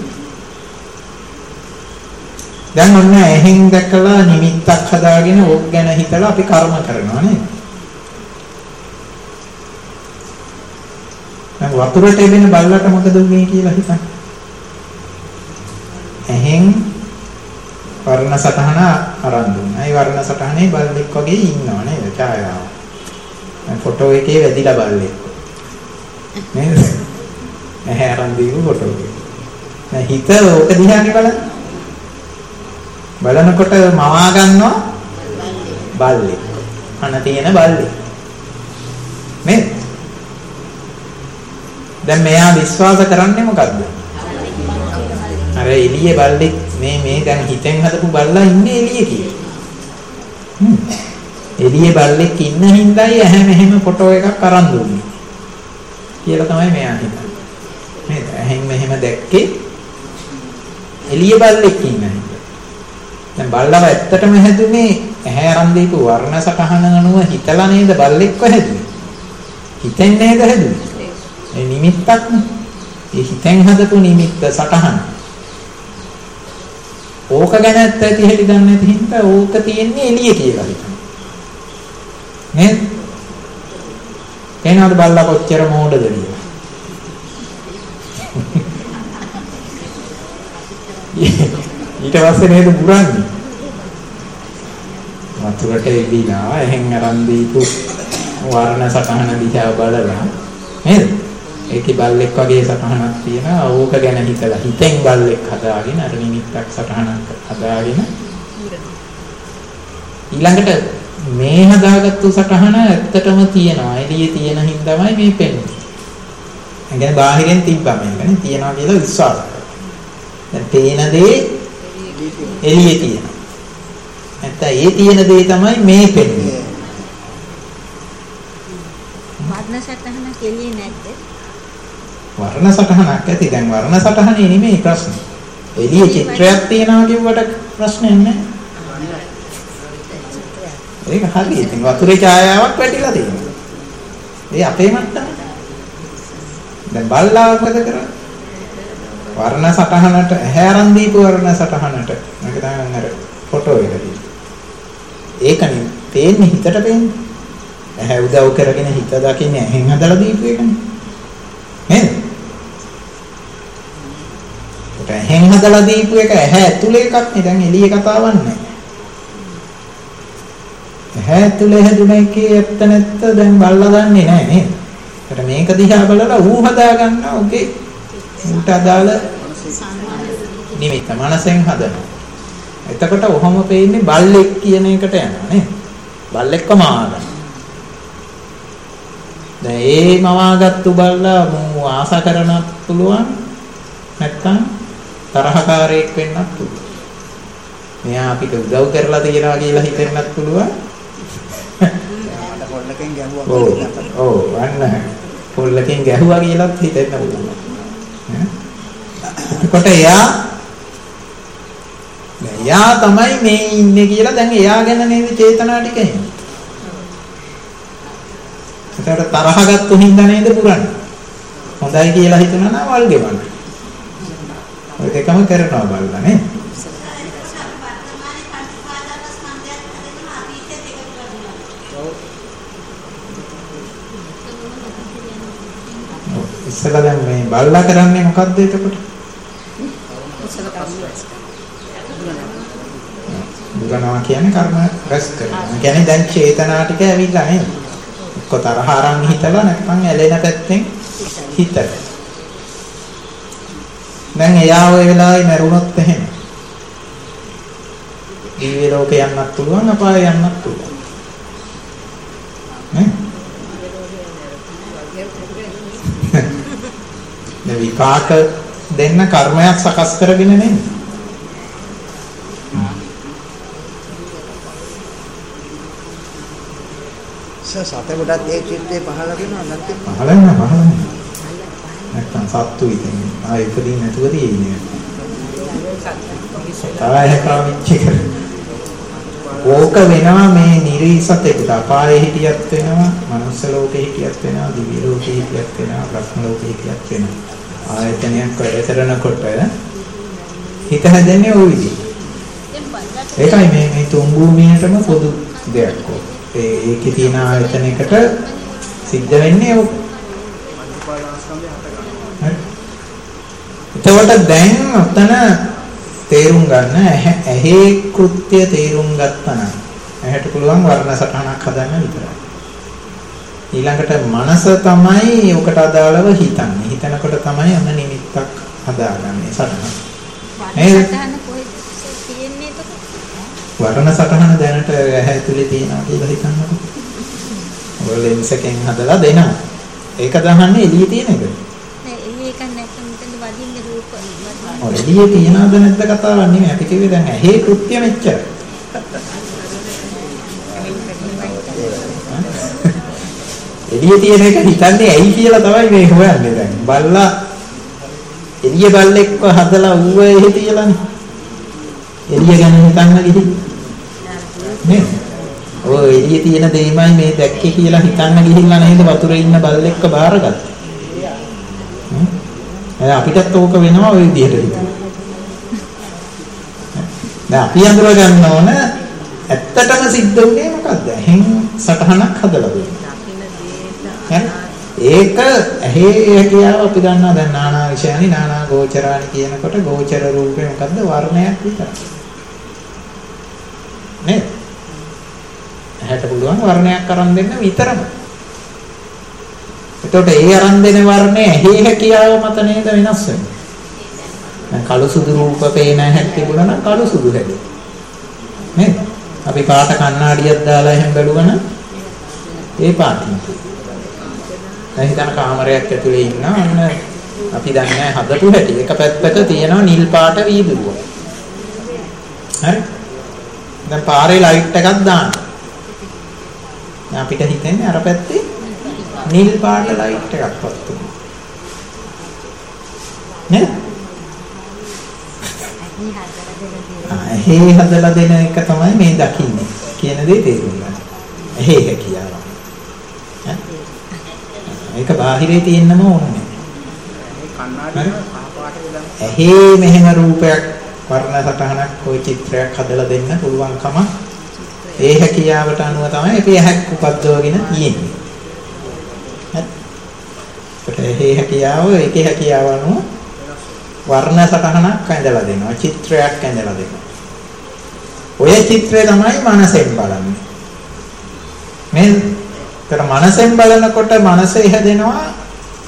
දැන් ඔන්න එහෙන් දැකලා නිමිත්තක් හදාගෙන ඕක ගැන හිතලා අපි කර්ම කරනවා නේද? දැන් වතුරට එබෙන බල්ලට මොකද වෙන්නේ කියලා හිතන්න. එහෙන් වර්ණ සටහන අරන් දුන්නා. ඒ වර්ණ සටහනේ බල්ලෙක් වගේ ඉන්නවා නේද? ඡායාව. දැන් ෆොටෝ එකේ වැදිලා බල්ලෙක්. නේද? එහේ අරන් දීපු ෆොටෝ එක. දැන් හිත ඕක දිහානේ බලන්න. බලනකොට මවා ගන්නවා බල්ලෙක්. කන තියෙන බල්ලෙක්. නේද? දැන් මෙයා විශ්වාස කරන්නේ මොකද්ද? අර එළියේ බල්ලෙක් මේ මේ දැන් හිතෙන් හදපු බල්ලා ඉන්නේ එළියේ කියලා. හ්ම්. එළියේ බල්ලෙක් ඉන්න හින්දායි ඇහැ මෙහෙම ෆොටෝ එකක් අරන් දුන්නේ. කියලා තමයි මෙයා හිතන්නේ. නේද? ඇහෙන් මෙහෙම දැක්කේ එළියේ බල්ලෙක් ඉන්න හින්දා. දැන් බල්ලව ඇත්තටම හැදුනේ ඇහැ අරන් දීපු වර්ණ සටහන අනුව හිතලා නේද බල්ලෙක්ව හැදුනේ. හිතෙන් නේද හැදුනේ. ඒ නිමිත්තක් නේ. ඒ හිතෙන් හදපු නිමිත්ත සටහන. ඕක ගැන ඇත්ත ඇති හැටි දන්නේ නැති හින්දා ඕක තියෙන්නේ එළිය කියලා හිතනවා. නේද? එනවාද බල්ලා කොච්චර මෝඩද කියලා. ඊට පස්සේ නේද පුරන්නේ. වතුරට එවිලා එහෙන් අරන් දීපු වර්ණ සටහන දිහා බලලා නේද? ඒකේ බල්ලෙක් වගේ සටහනක් තියෙනවා. ඕක ගැන හිතලා හිතෙන් බල්ලෙක් හදාගෙන අර නිමිත්තක් සටහනක් හදාගෙන ඊළඟට මේ හදාගත්තු සටහන ඇත්තටම තියෙනවා. එළියේ තියෙන හින්දාමයි මේ පෙන්නේ. ඒ කියන්නේ බාහිරින් තිබ්බා මේකනේ තියනවා කියලා විශ්වාස කරනවා. දැන් පේන දේ එළියේ තියෙනවා. නැත්නම් ඒ තියෙන දේ තමයි මේ පෙන්නේ. වර්ණ සටහන කෙලියේ නැද්ද? වර්ණ සටහනක් ඇති. දැන් වර්ණ සටහනේ නෙමෙයි ප්‍රශ්නේ. එළියේ චිත්‍රයක් තියෙනවා කියුවට ප්‍රශ්නයක් නැහැ. ඒක හරි. ඉතින් වතුරේ ඡායාවක් වැටිලා තියෙනවා. ඒ අපේ මට්ටම. දැන් බල්ලා මොකද කරන්නේ? වර්ණ සටහනට ඇහැ අරන් දීපු වර්ණ සටහනට මේක තමයි අර ෆොටෝ එකදී. ඒකනේ පේන්නේ හිතට පේන්නේ. ඇහැ උදව් කරගෙන හිත දකින්නේ ඇහෙන් හදලා දීපු එකනේ. නේද? ඒකට ඇහෙන් හදලා දීපු එක ඇහැ ඇතුලේ එකක් නේ. දැන් එළියේ කතාවක් නැහැ. ඇහැ ඇතුලේ හැදුන එකේ ඇත්ත නැත්ත දැන් බල්ලා දන්නේ නැහැ නේද? ඒකට මේක දිහා බලලා ඌ හදා ගන්නවා. ඔකේ ඌට අදාළ නිමිත්ත මනසෙන් හදනවා. එතකොට ඔහොම පේන්නේ බල්ලෙක් කියන එකට යනවා නේ. බල්ලෙක්ව මවා ගන්න. දැන් ඒ මවාගත්තු බල්ලා මෝ ආසා කරනත් පුළුවන් නැත්තම් තරහකාරයෙක් වෙන්නත් පුළුවන්. මෙයා අපිට උදව් කරලා තියනවා කියලා හිතෙන්නත් පුළුවන්. පොල්ලකින් ගැහුවා ඔව් ඔව් අන්න පොල්ලකින් ගැහුවා කියලාත් හිතෙන්න පුළුවන්. එතකොට එයා එයා තමයි මේ ඉන්නේ කියලා දැන් එයා ගැන නේද චේතනා ටික එන්නේ. ඒකට තරහගත්තු හින්දා නේද පුරන්නේ. හොඳයි කියලා හිතනවා නම් වල් ගෙවන්න. ඔය දෙකම කරනවා බලලා නේ. ඉස්සලා දැන් මේ බල්ලා කරන්නේ මොකද්ද එතකොට? දුරනවා කියන්නේ කර්ම රැස් කරනවා. ඒ කියන්නේ දැන් චේතනා ටික ඇවිල්ලා නේද? එක්ක තරහ අරන් හිතලා නැත්නම් ඇලෙන පැත්තෙන් හිතලා. දැන් එයා ওই වෙලාවේ මරුණොත් එහෙම. දිව්‍ය ලෝකේ යන්නත් පුළුවන් අපාය යන්නත් පුළුවන්. නේ? මේ විපාක දෙන්න කර්මයක් සකස් කරගෙන නේද? සතෙකුටත් ඒ චිත්තේ පහළ වෙනවා නැත්නම් පහළ වෙනවා පහළ වෙනවා. නැත්තම් සත්තු ඉතින් ආයෙ උපදින්න නැතුව තියෙන්නේ. තරහ කාමිච්ච කර. ඕක වෙනවා මේ නිරීසතේකට අපායේ හිටියත් වෙනවා, මනුස්ස ලෝකේ හිටියත් වෙනවා, දිව්‍ය ලෝකේ හිටියත් වෙනවා, බ්‍රහ්ම ලෝකේ හිටියත් වෙනවා. ආයතනයක් වැඩ කරනකොට හිත හැදෙන්නේ ওই විදිහට. ඒකයි මේ මේ තුන් භූමියටම පොදු දෙයක් ඕක. ඒ ඒකේ තියෙන ආයතනයකට සිද්ධ වෙන්නේ ඕක. එතකොට දැන් ඔතන තේරුම් ගන්න ඇහි කෘත්‍ය තේරුම් ගත්තා නම් ඇහැට පුළුවන් වර්ණ සටහනක් හදන්න විතරයි. ඊළඟට මනස තමයි ඔකට අදාළව හිතන්නේ. හිතනකොට තමයි අන්න නිමිත්තක් හදාගන්නේ සටහන. වර්ණ සටහන කොහෙද තියෙන්නේ එතකොට? වර්ණ සටහන දැනට ඇහැ ඇතුලේ තියෙනවා කියලා හිතන්නකො. ඔය ලෙන්ස් එකෙන් හදලා දෙනවා. ඒක දහන්නේ එළියේ තියෙන එක. නෑ එළියේ එකක් නැත්නම් මෙතන වදින්නේ රූප වදින්නේ. ඔය එළියේ තියනවද නැද්ද කතාවක් නෙමෙයි. අපි කිව්වේ දැන් ඇහි කෘත්‍ය මෙච්චර. එළියේ තියෙන එක හිතන්නේ ඇයි කියලා තමයි මේ හොයන්නේ දැන්. බල්ලා එළිය බල්ලෙක්ව හදලා ඌව එහෙ තියලානේ. එළිය ගැන හිතන්න ගිහින්. නේ? ඔය එළියේ තියෙන දෙයමයි මේ දැක්කේ කියලා හිතන්න ගිහිල්ලා නේද වතුරේ ඉන්න බල්ලෙක්ව බාරගත්තේ. හ්ම්. එහෙනම් අපිටත් ඕක වෙනවා ওই විදිහට හිතන්න. දැන් අපි අඳුර ගන්න ඕන ඇත්තටම සිද්ධ වෙන්නේ මොකද්ද? එහෙන් සටහනක් හදලා දෙන්න. ඒක ඇහි හැකියාව අපි දන්නවා දැන් නානා විෂයනි නානා ගෝචරානි කියනකොට ගෝචර රූපේ මොකද්ද වර්ණයක් විතරයි නේද? ඇහැට පුළුවන් වර්ණයක් අරන් දෙන්න විතරම. එතකොට ඒ අරන් දෙන වර්ණය ඇහි හැකියාව මත නේද වෙනස් වෙන්නේ. දැන් කළු සුදු රූප පේන හැක් තිබුණා නම් කළු සුදු හැදේ. නේද? අපි පාට කණ්ණාඩියක් දාලා එහෙම බැලුවනම් ඒ පාටින් දැන් හිතන කාමරයක් ඇතුලේ ඉන්නා අන්න අපි දන්නේ හදපු හැටි. එක පැත්තක තියෙනවා නිල් පාට වීදුරුව. හරි? දැන් පාරේ ලයිට් එකක් දාන්න. දැන් අපිට හිතෙන්නේ අර පැත්තේ නිල් පාට ලයිට් එකක් පත්තු. නේද? ඇහි හදලා දෙන එක තමයි මේ දකින්නේ කියන දේ තේරුම් ගන්න. ඇහි හැකියාව. ඒක බාහිරේ තියෙන්නම ඕනේ. ඇහි මෙහෙම රූපයක් වර්ණ සටහනක් කොයි චිත්‍රයක් හදලා දෙන්න පුළුවන්කම ඒ හැකියාවට අනුව තමයි අපි ඇහක් උපද්දවගෙන තියෙන්නේ. හරි. ඒ හැකියාව ඒකේ හැකියාව අනුව වර්ණ සටහනක් ඇඳලා දෙනවා. චිත්‍රයක් ඇඳලා දෙනවා. ඔය චිත්‍රය තමයි මනසෙන් බලන්නේ. මේ තර මනසෙන් බලනකොට මනසේ හැදෙනවා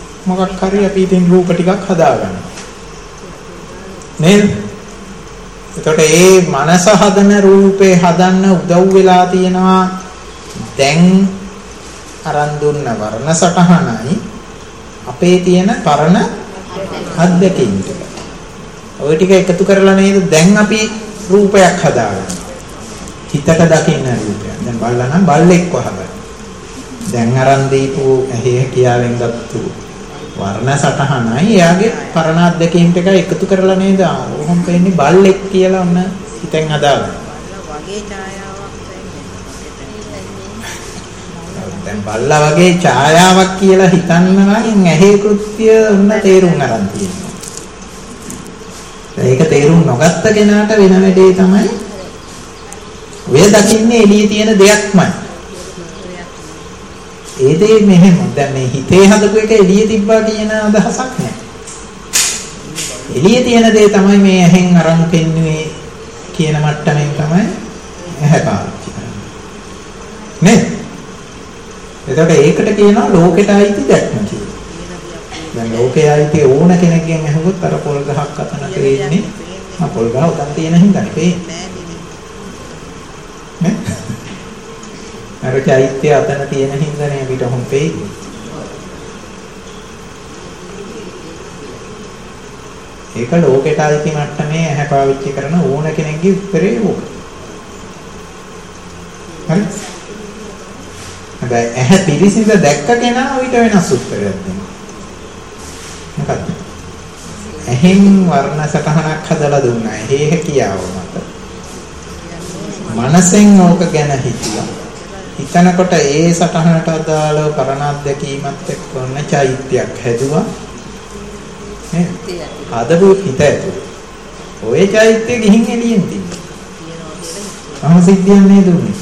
මොකක් හරි අපි ඉතින් රූප ටිකක් හදාගන්නවා. නේද? එතකොට ඒ මනස හදන රූපේ හදන්න උදව් වෙලා තියෙනවා දැන් අරන් දුන්න වර්ණ සටහනයි අපේ තියෙන පරණ අත්දැකීම් ටික. ওই ටික එකතු කරලා නේද දැන් අපි රූපයක් හදාගන්නේ. හිතට දකින්න රූපයක්. දැන් බලලා නම් බල්ලෙක්ව හදන්න. දැන් අරන් දීපු ඇහි කියාවෙන් ගත්තු වර්ණ සටහනයි එයාගේ පරණ අත්දැකීම් ටික එකතු කරලා නේද ඔහොම පෙන්නේ බල්ලෙක් කියලා ඔන්න හිතෙන් හදාගන්න. වගේ ඡායාවක් දැන් බල්ලා වගේ ඡායාවක් කියලා හිතන්න නම් ඇහි කෘත්‍ය ඔන්න තේරුම් අරන් තියෙනවා. ඒක තේරුම් නොගත්ත කෙනාට වෙන වැඩේ තමයි ඔය දකින්නේ එළියේ තියෙන දෙයක්මයි. ඒ දේ මෙහෙම දැන් මේ හිතේ හදපු එක එළියේ තිබ්බා කියන අදහසක් නැහැ. එළියේ තියෙන දේ තමයි මේ ඇහෙන් අරන් පෙන්නුවේ කියන මට්ටමින් තමයි ඇහැ පාවිච්චි කරන්නේ. නේද? එතකොට ඒකට කියනවා ලෝකෙට අයිති දැක්ම කියලා. දැන් ලෝකේ අයිති ඕන කෙනෙක්ගෙන් අහුවොත් අර පොල් ගහක් අතන තේින්නේ ආ පොල් ගහ උතන් තියෙන හින්දානේ පේන්නේ. නේ? අර චෛත්‍ය අතන තියෙන හින්දානේ අපිට හොම් පේන්නේ. ඒක ලෝකෙට අයිති මට්ටමේ ඇහැ පාවිච්චි කරන ඕන කෙනෙක්ගේ උත්තරේ ඕක. හරි? හැබැයි ඇහැ පිරිසිඳ දැක්ක කෙනා ඊට වෙනස් උත්තරයක් දෙනවා. මොකක්ද? ඇහෙන් වර්ණ සටහනක් හදලා දුන්නා. ඒ හැකියාව මත. මනසෙන් ඕක ගැන හිතියා. හිතනකොට ඒ සටහනට අදාළව පරණ අත්දැකීමත් එක්ක ඔන්න චෛත්‍යයක් හැදුවා. නේද? හදපු හිත ඇතුළේ. ඔය චෛත්‍ය ගිහින් එළියෙන් තිබ්බා. අහම සිද්ධියක් නේද උනේ?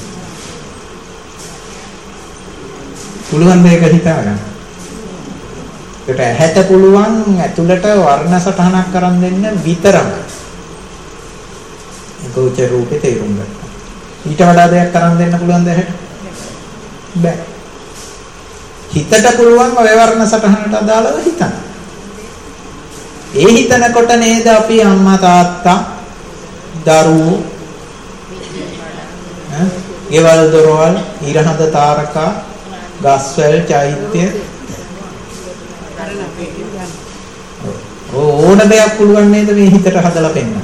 පුළුවන් දෙයක හිතාගන්න. ඒකට ඇහැට පුළුවන් ඇතුළට වර්ණ සටහනක් කරන් දෙන්න විතරම. ගෝචර රූපේ තේරුම් ගන්න. ඊට වඩා දෙයක් කරන් දෙන්න පුළුවන් ද ඇහැට? බෑ. හිතට පුළුවන් ඔය වර්ණ සටහනට අදාළව හිතන්න. ඒ හිතනකොට නේද අපි අම්මා තාත්තා දරුවෝ ඈ ගෙවල් දොරවල් ඉරහඳ තාරකා ගස්වැල් චෛත්‍ය ඕන දෙයක් පුළුවන් නේද මේ හිතට හදලා පෙන්නන්න.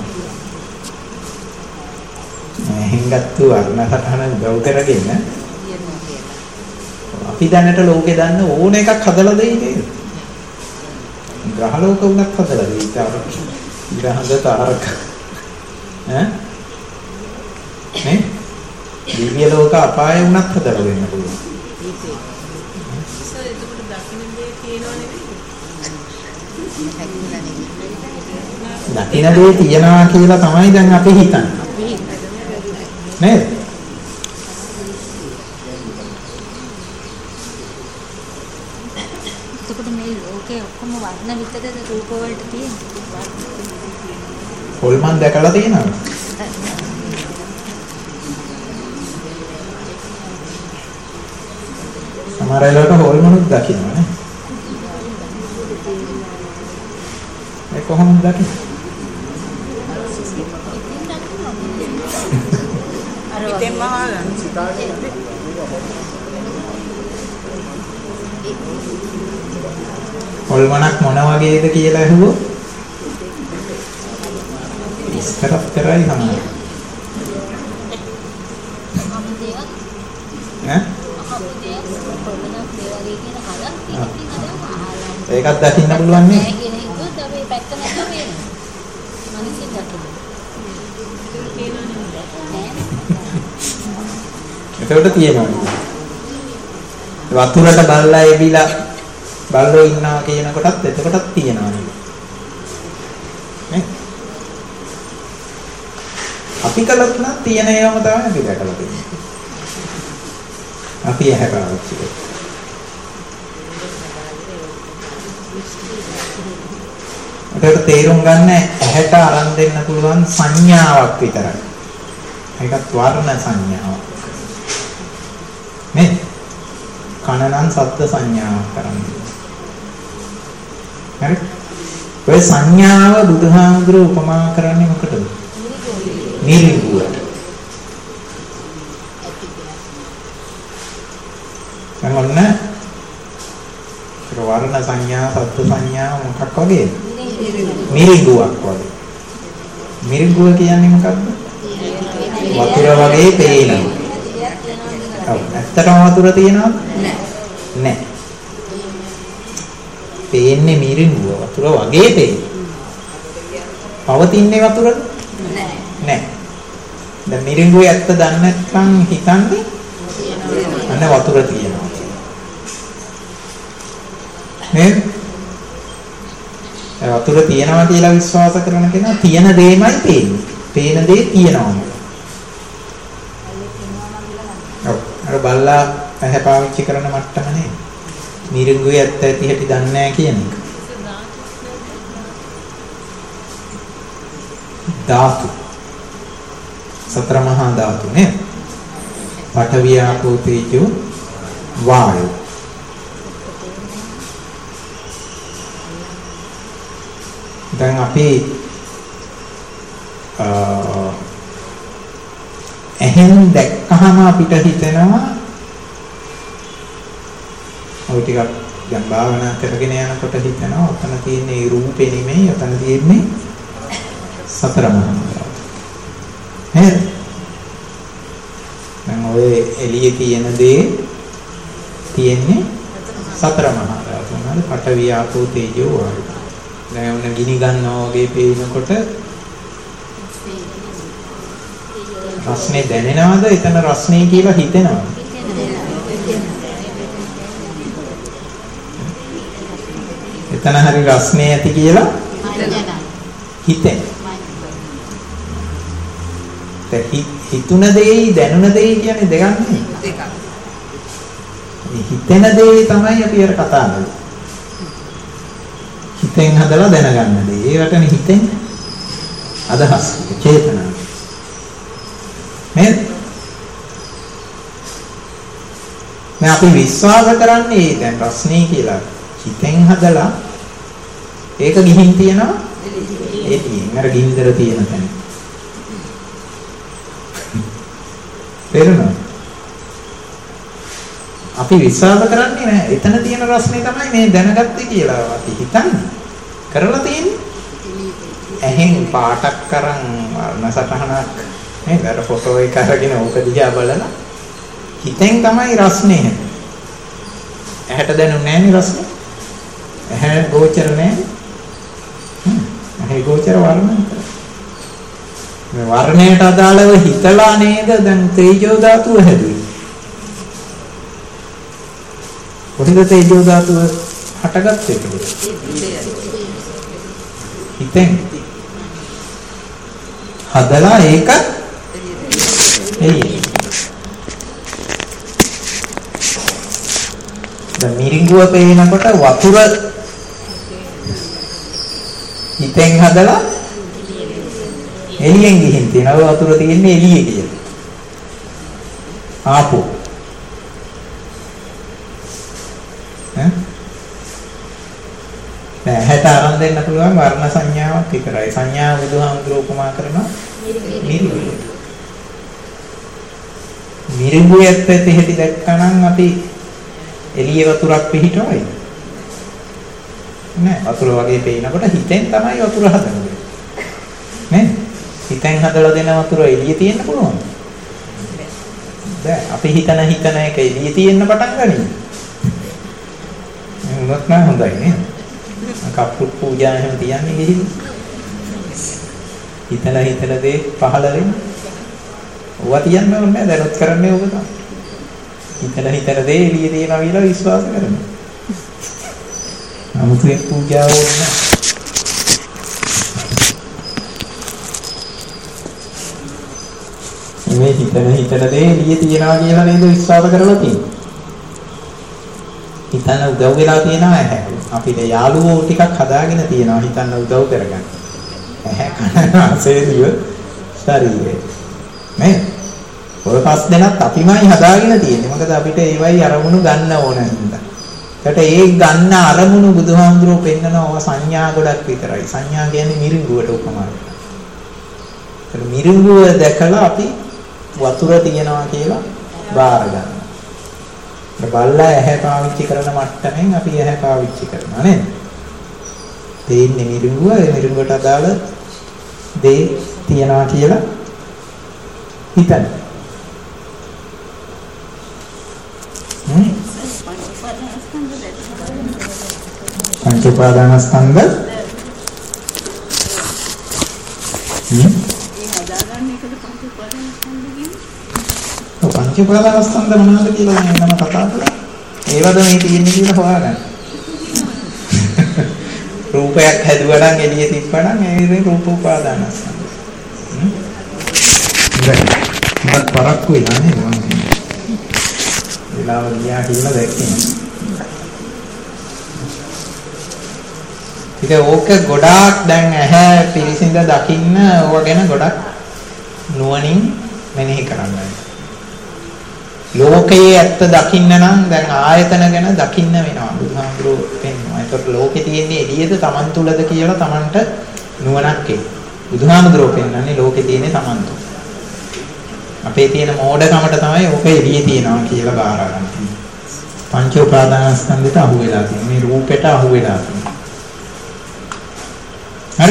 එහෙන්ගත්තු වර්ණ සටහන උදව් කරගෙන අපි දැනට ලෝකේ දන්න ඕන එකක් හදලා දෙයි නේද? ග්‍රහ ලෝක උනත් හදලා දෙයි. ඉරහඳ තාරක ඈ නේ? දිව්‍ය ලෝක අපාය උනත් හදලා දෙන්න පුළුවන්. දකින්න දේ තියනවා කියලා තමයි දැන් අපි හිතන්නේ. නේද? එතකොට මේ ලෝකේ ඔක්කොම වර්ණ විතරද රූප වලට තියෙන්නේ? හොල්මන් දැකලා තියෙනවද? සමහර වෙලාවට හොල්මනුත් දකින්නනේ. ඒ කොහොමද දකින්නේ? ඉතින් මහාලන් හොල්මනක් මොන වගේද කියලා අහුවොත් ඉස්තරක් කරයි තමයි. ඈ? ඒකත් දකින්න පුළුවන් නේ? එතකොට තියෙනවා. වතුරට බල්ලා එවිලා බල්ලෝ ඉන්නවා කියන කොටත් එතකොටත් තියෙනවා නේද? නේ? අපි කලත් නම් තියෙන ඒවාම තමයි අපි දැකලා තියෙන්නේ. අපි ඇහැ පාවිච්චි කරා. ඒකට තේරුම් ගන්න ඇහැට අරන් දෙන්න පුළුවන් සංඥාවක් විතරයි. ඒකත් වර්ණ සංඥාවක්. නේ? කන නම් ශබ්ද සංඥාවක් කරන්නේ. හරි? ඔය සංඥාව බුදුහාමුදුරුවෝ උපමා කරන්නේ මොකටද? මිරිඟුවට. මොන වර්ණ සංඥා, සත්ත්ව සංඥා මොකක් වගේද? මිරිඟුවක් වගේ. මිරිඟුව කියන්නේ මොකක්ද? වතුර වගේ පේනවා. ඔව්. ඇත්තටම වතුර තියෙනවද? නැහැ. නැහැ. පේන්නේ මිරිඟුව වතුර වගේ පේනවා. පවතින්නේ වතුරද? නැහැ. නැහැ. දැන් මිරිඟුවේ ඇත්ත දන්නේ නැත්නම් හිතන්නේ අන්න වතුර තියෙනවා. නේද? ඒ වතුර තියෙනවා කියලා විශ්වාස කරන කෙනා තියෙන දෙයමයි පේන්නේ. පේන දේ තියෙනවා. ඔව්. අර බල්ලා ඇහැ පාවිච්චි කරන මට්ටම නේ. මිරිඟුවේ ඇත්ත ඇති හැටි දන්නේ නැහැ කියන එක. ධාතු. සතර මහා ධාතු නේ. පඨවි ආපෝ තේජෝ වායෝ. දැන් අපි එහෙන් දැක්කහම අපිට හිතෙනවා ඔය ටිකක් දැන් භාවනා කරගෙන යනකොට හිතෙනවා ඔතන තියෙන්නේ රූපේ නෙමෙයි ඔතන තියෙන්නේ සතර මහා ධාතු. නේද? දැන් ඔය එළියේ තියෙන දේ තියෙන්නේ සතර මහා ධාතු. මොනවාද? පඨවි ආපෝ තේජෝ වායෝ. දැන් උන ගිනි ගන්නවා වගේ පේනකොට රස්නේ දැනෙනවද? එතන රස්නේ කියලා හිතෙනවද? එතන හරි රස්නේ ඇති කියලා හිතෙන. හිතුන දෙයි දැනුන දෙයි කියන්නේ දෙකක් නෙවෙයි. දෙකක්. හිතෙන දේ තමයි අපි අර කතා කරන්නේ. හිතෙන් හදලා දැනගන්න දේ. ඒවටනේ හිතෙන් අදහස් චේතනා. නේද? මේ අපි විශ්වාස කරන්නේ දැන් රස්නේ කියලා හිතෙන් හදලා ඒක ගිහින් තියනවා එළියෙන් අර ගින්දර තියෙන තැන. තේරුණා? අපි විශ්වාස කරන්නේ නැහැ. එතන තියෙන රස්නේ තමයි මේ දැනගත්තේ කියලා අපි හිතන්නේ. කරලා තියෙන්නේ. ඇහෙන් පාටක් කරන් වර්ණ සටහනක් නේද? අර ෆොටෝ එක අරගෙන ඕක දිහා බලලා හිතෙන් තමයි රස්නේ හැදෙන්නේ. ඇහැට දැනුන්නේ නැහැ නේ රස්නේ. ඇහැ ගෝචර නැහැ. හ්ම්. ඇහැ ගෝචර වර්ණ. මේ වර්ණයට අදාළව හිතලා නේද දැන් තේජෝ ධාතුව හැදුවේ. කොහෙද තේජෝ ධාතුව හටගත්තේ කියලා? හිතෙන් හදලා ඒක එළිය. දැන් මිරිඟුව පේනකොට වතුර හිතෙන් හදලා එළියෙන් ගිහින් තියෙනවා. වතුර තියෙන්නේ එළියේ කියලා. ආපෝ දැන් හැට අරන් දෙන්න පුළුවන් වර්ණ සංඥාවක් විතරයි. සංඥාව බුදුහාමුදුරුවෝ උපමා කරනවා මිරිඟුවට. මිරිඟුවේ ඇත්ත ඇති දැක්කනම් අපි එළියේ වතුරක් පිහිටවයි. නෑ වතුර වගේ පේනකොට හිතෙන් තමයි වතුර හදන්නේ. නේ? හිතෙන් හදලා දෙන වතුර එළියේ තියෙන්න පුළුවන්. බෑ අපි හිතන හිතන එක එළියේ තියෙන්න පටන් ගනිමු. මොනවත් නෑ හොඳයි නේද? කප්පුත් පූජා එහෙම තියන්නේ ගිහින් හිතලා හිතන දේ පහළ වෙන්නේ. ඕවා තියන්න ඕනේ නෑ දැනුත් කරන්නේ ඕක තමයි. හිතලා හිතන දේ එළියේ තියනවා කියලා විශ්වාස කරනවා. 아무튼 පූජාව ඕනේ. මේ හිතන හිතන දේ එළියේ තියනවා කියලා නේද විශ්වාස කරලා තියෙන්නේ. හිතන උදව් වෙලා තියෙනවා ඇහැ. අපිට යාළුවෝ ටිකක් හදාගෙන තියෙනවා හිතන්න උදව් කරගන්න. ඇහැ කන නාසය දිව ශරීරය. නේ? ඔය පස් දෙනත් අපිමයි හදාගෙන තියෙන්නේ. මොකද අපිට ඒවයි අරමුණු ගන්න ඕන හින්දා. ඒකට ඒ ගන්න අරමුණු බුදුහාමුදුරුවෝ පෙන්නනවා සංඥා ගොඩක් විතරයි. සංඥා කියන්නේ මිරිඟුවට උපමාවක්. මිරිඟුව දැකලා අපි වතුර තියනවා කියලා බාර ගන්නවා. බල්ලා ඇහැ පාවිච්චි කරන මට්ටමින් අපි ඇහැ පාවිච්චි කරනවා නේද? තේින්නේ මිරිඟුව, ඒ මිරිඟුවට අදාළ දේ තියනවා කියලා හිතන්න. හ්ම් පංච උපාදානස්කන්ධ හ්ම් පංච උපාදානස්කන්ධ මොනවද කියලා මම නම කතා කරා. ඒවද මේ තියෙන්නේ කියලා හොයාගන්න. රූපයක් හැදුවා නම් එළිය තිබ්බා නම් ඒ විදිහේ රූප උපාදානස්කන්ධ. හ්ම්. මත් පරක්කු වෙලා නේද මම කියන්නේ. වෙලාව ගියා කියලා දැක්කේ. ඉතින් ඕක ගොඩාක් දැන් ඇහැ පිරිසිඳ දකින්න ඕවා ගැන ගොඩක් නුවණින් මෙනෙහි කරන්න. ලෝකයේ ඇත්ත දකින්න නම් දැන් ආයතන ගැන දකින්න වෙනවා. බුදුහාමුදුරුවෝ පෙන්නනවා. ඒකට ලෝකේ තියෙන්නේ එළියද Taman තුලද කියලා Tamanට නුවණක් එයි. බුදුහාමුදුරුවෝ පෙන්නන්නේ ලෝකේ තියෙන්නේ Taman තුල. අපේ තියෙන මෝඩකමට තමයි ඕක එළියේ තියනවා කියලා බාර ගන්න. පංච උපාදානස්කන්ධයට අහු වෙලා තියෙනවා. මේ රූපෙට අහු වෙලා තියෙනවා. හරි?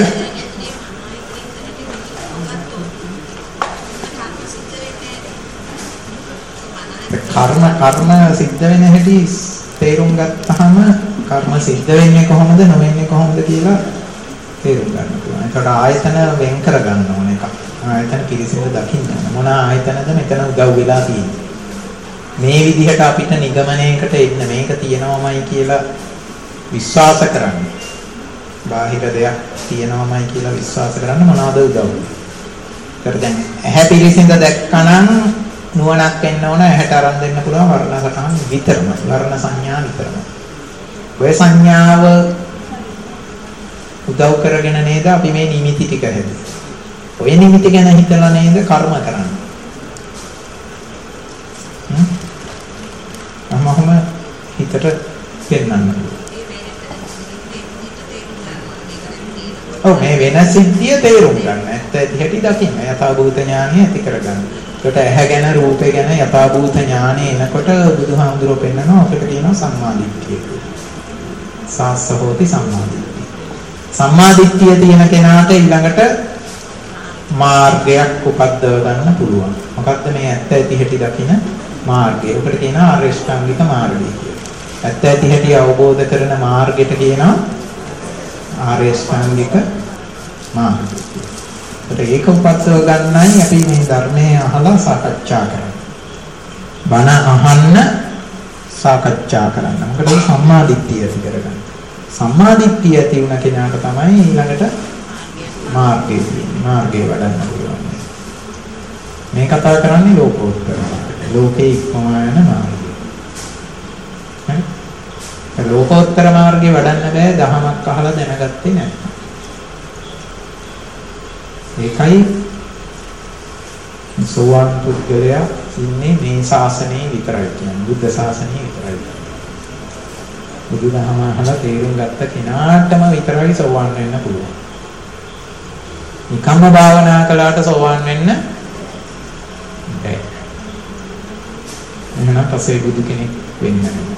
කර්ම කර්ම සිද්ධ වෙන හැටි තේරුම් ගත්තාම කර්ම සිද්ධ වෙන්නේ කොහොමද නොවෙන්නේ කොහොමද කියලා තේරුම් ගන්න පුළුවන්. ඒකට ආයතන වෙන් කර ගන්න ඕන එකක්. ආයතන පිළිසිඳ දකින්න ඕන. මොන ආයතනද මෙතන උදව් වෙලා තියෙන්නේ. මේ විදිහට අපිට නිගමනයකට එන්න මේක තියෙනවමයි කියලා විශ්වාස කරන්න. බාහිර දෙයක් තියෙනවමයි කියලා විශ්වාස කරන්න මොනවාද උදව්? ඒකට දැන් ඇහැ පිළිසිඳ දැක්කනම් නුවණක් එන්න ඕන. ඇහැට අරන් දෙන්න පුළුවන් වර්ණ සටහන් විතරමයි. වර්ණ සංඥා විතරමයි. ඔය සංඥාව උදව් කරගෙන නේද අපි මේ නිමිති ටික හැදුවේ. ඔය නිමිති ගැන හිතලා නේද කර්ම කරන්නේ. හ්ම්. අමහම හිතට පෙන්නන්න. ඔව් මේ වෙන සිද්ධිය තේරුම් ගන්න. ඇත්ත ඇති දකින්න. යථාභූත ඥානය ඇති කරගන්න. ඒකට ඇහැ ගැන රූපේ ගැන යථාභූත ඥානය එනකොට බුදුහාමුදුරුවෝ පෙන්නනවා අපිට කියනවා සම්මාදිට්ඨිය කියලා. සාස්සහෝති සම්මාදිට්ඨිය. සම්මාදිට්ඨිය තියෙන කෙනාට ඊළඟට මාර්ගයක් උපද්දව ගන්න පුළුවන්. මොකද්ද මේ ඇත්ත ඇති හැටි දකින මාර්ගය. ඒකට කියනවා ආර්ය ශ්‍රාංගික මාර්ගය කියලා. ඇත්ත ඇති හැටි අවබෝධ කරන මාර්ගයට කියනවා ආර්ය ශ්‍රාංගික මාර්ගය. ඒක උපත්සව ගන්නයි අපි මේ ධර්මයේ අහලා සාකච්ඡා කරන්නේ. බණ අහන්න සාකච්ඡා කරන්න. මොකද සම්මා දිට්ඨිය ඇති කරගන්න. සම්මා දිට්ඨිය ඇති වුණ කෙනාට තමයි ඊළඟට මාර්ගය තියෙන්නේ. මාර්ගය වඩන්න පුළුවන්. මේ කතා කරන්නේ ලෝකෝත්තර මාර්ගය. ලෝකේ ඉක්මවා යන මාර්ගය. හරි? ඒ ලෝකෝත්තර මාර්ගය වඩන්න බෑ දහමක් අහලා දැනගත්තේ නැහැ. ඒකයි සෝවාන් පුද්ගලයා ඉන්නේ මේ ශාසනයේ විතරයි කියන්නේ. බුද්ධ ශාසනයේ විතරයි. බුදුදහම අහලා තේරුම් ගත්ත කෙනාටම විතරයි සෝවාන් වෙන්න පුළුවන්. නිකම්ම භාවනා කළාට සෝවාන් වෙන්න බැහැ. එහෙනම් පස්සේ බුදු කෙනෙක් වෙන්න නැහැ.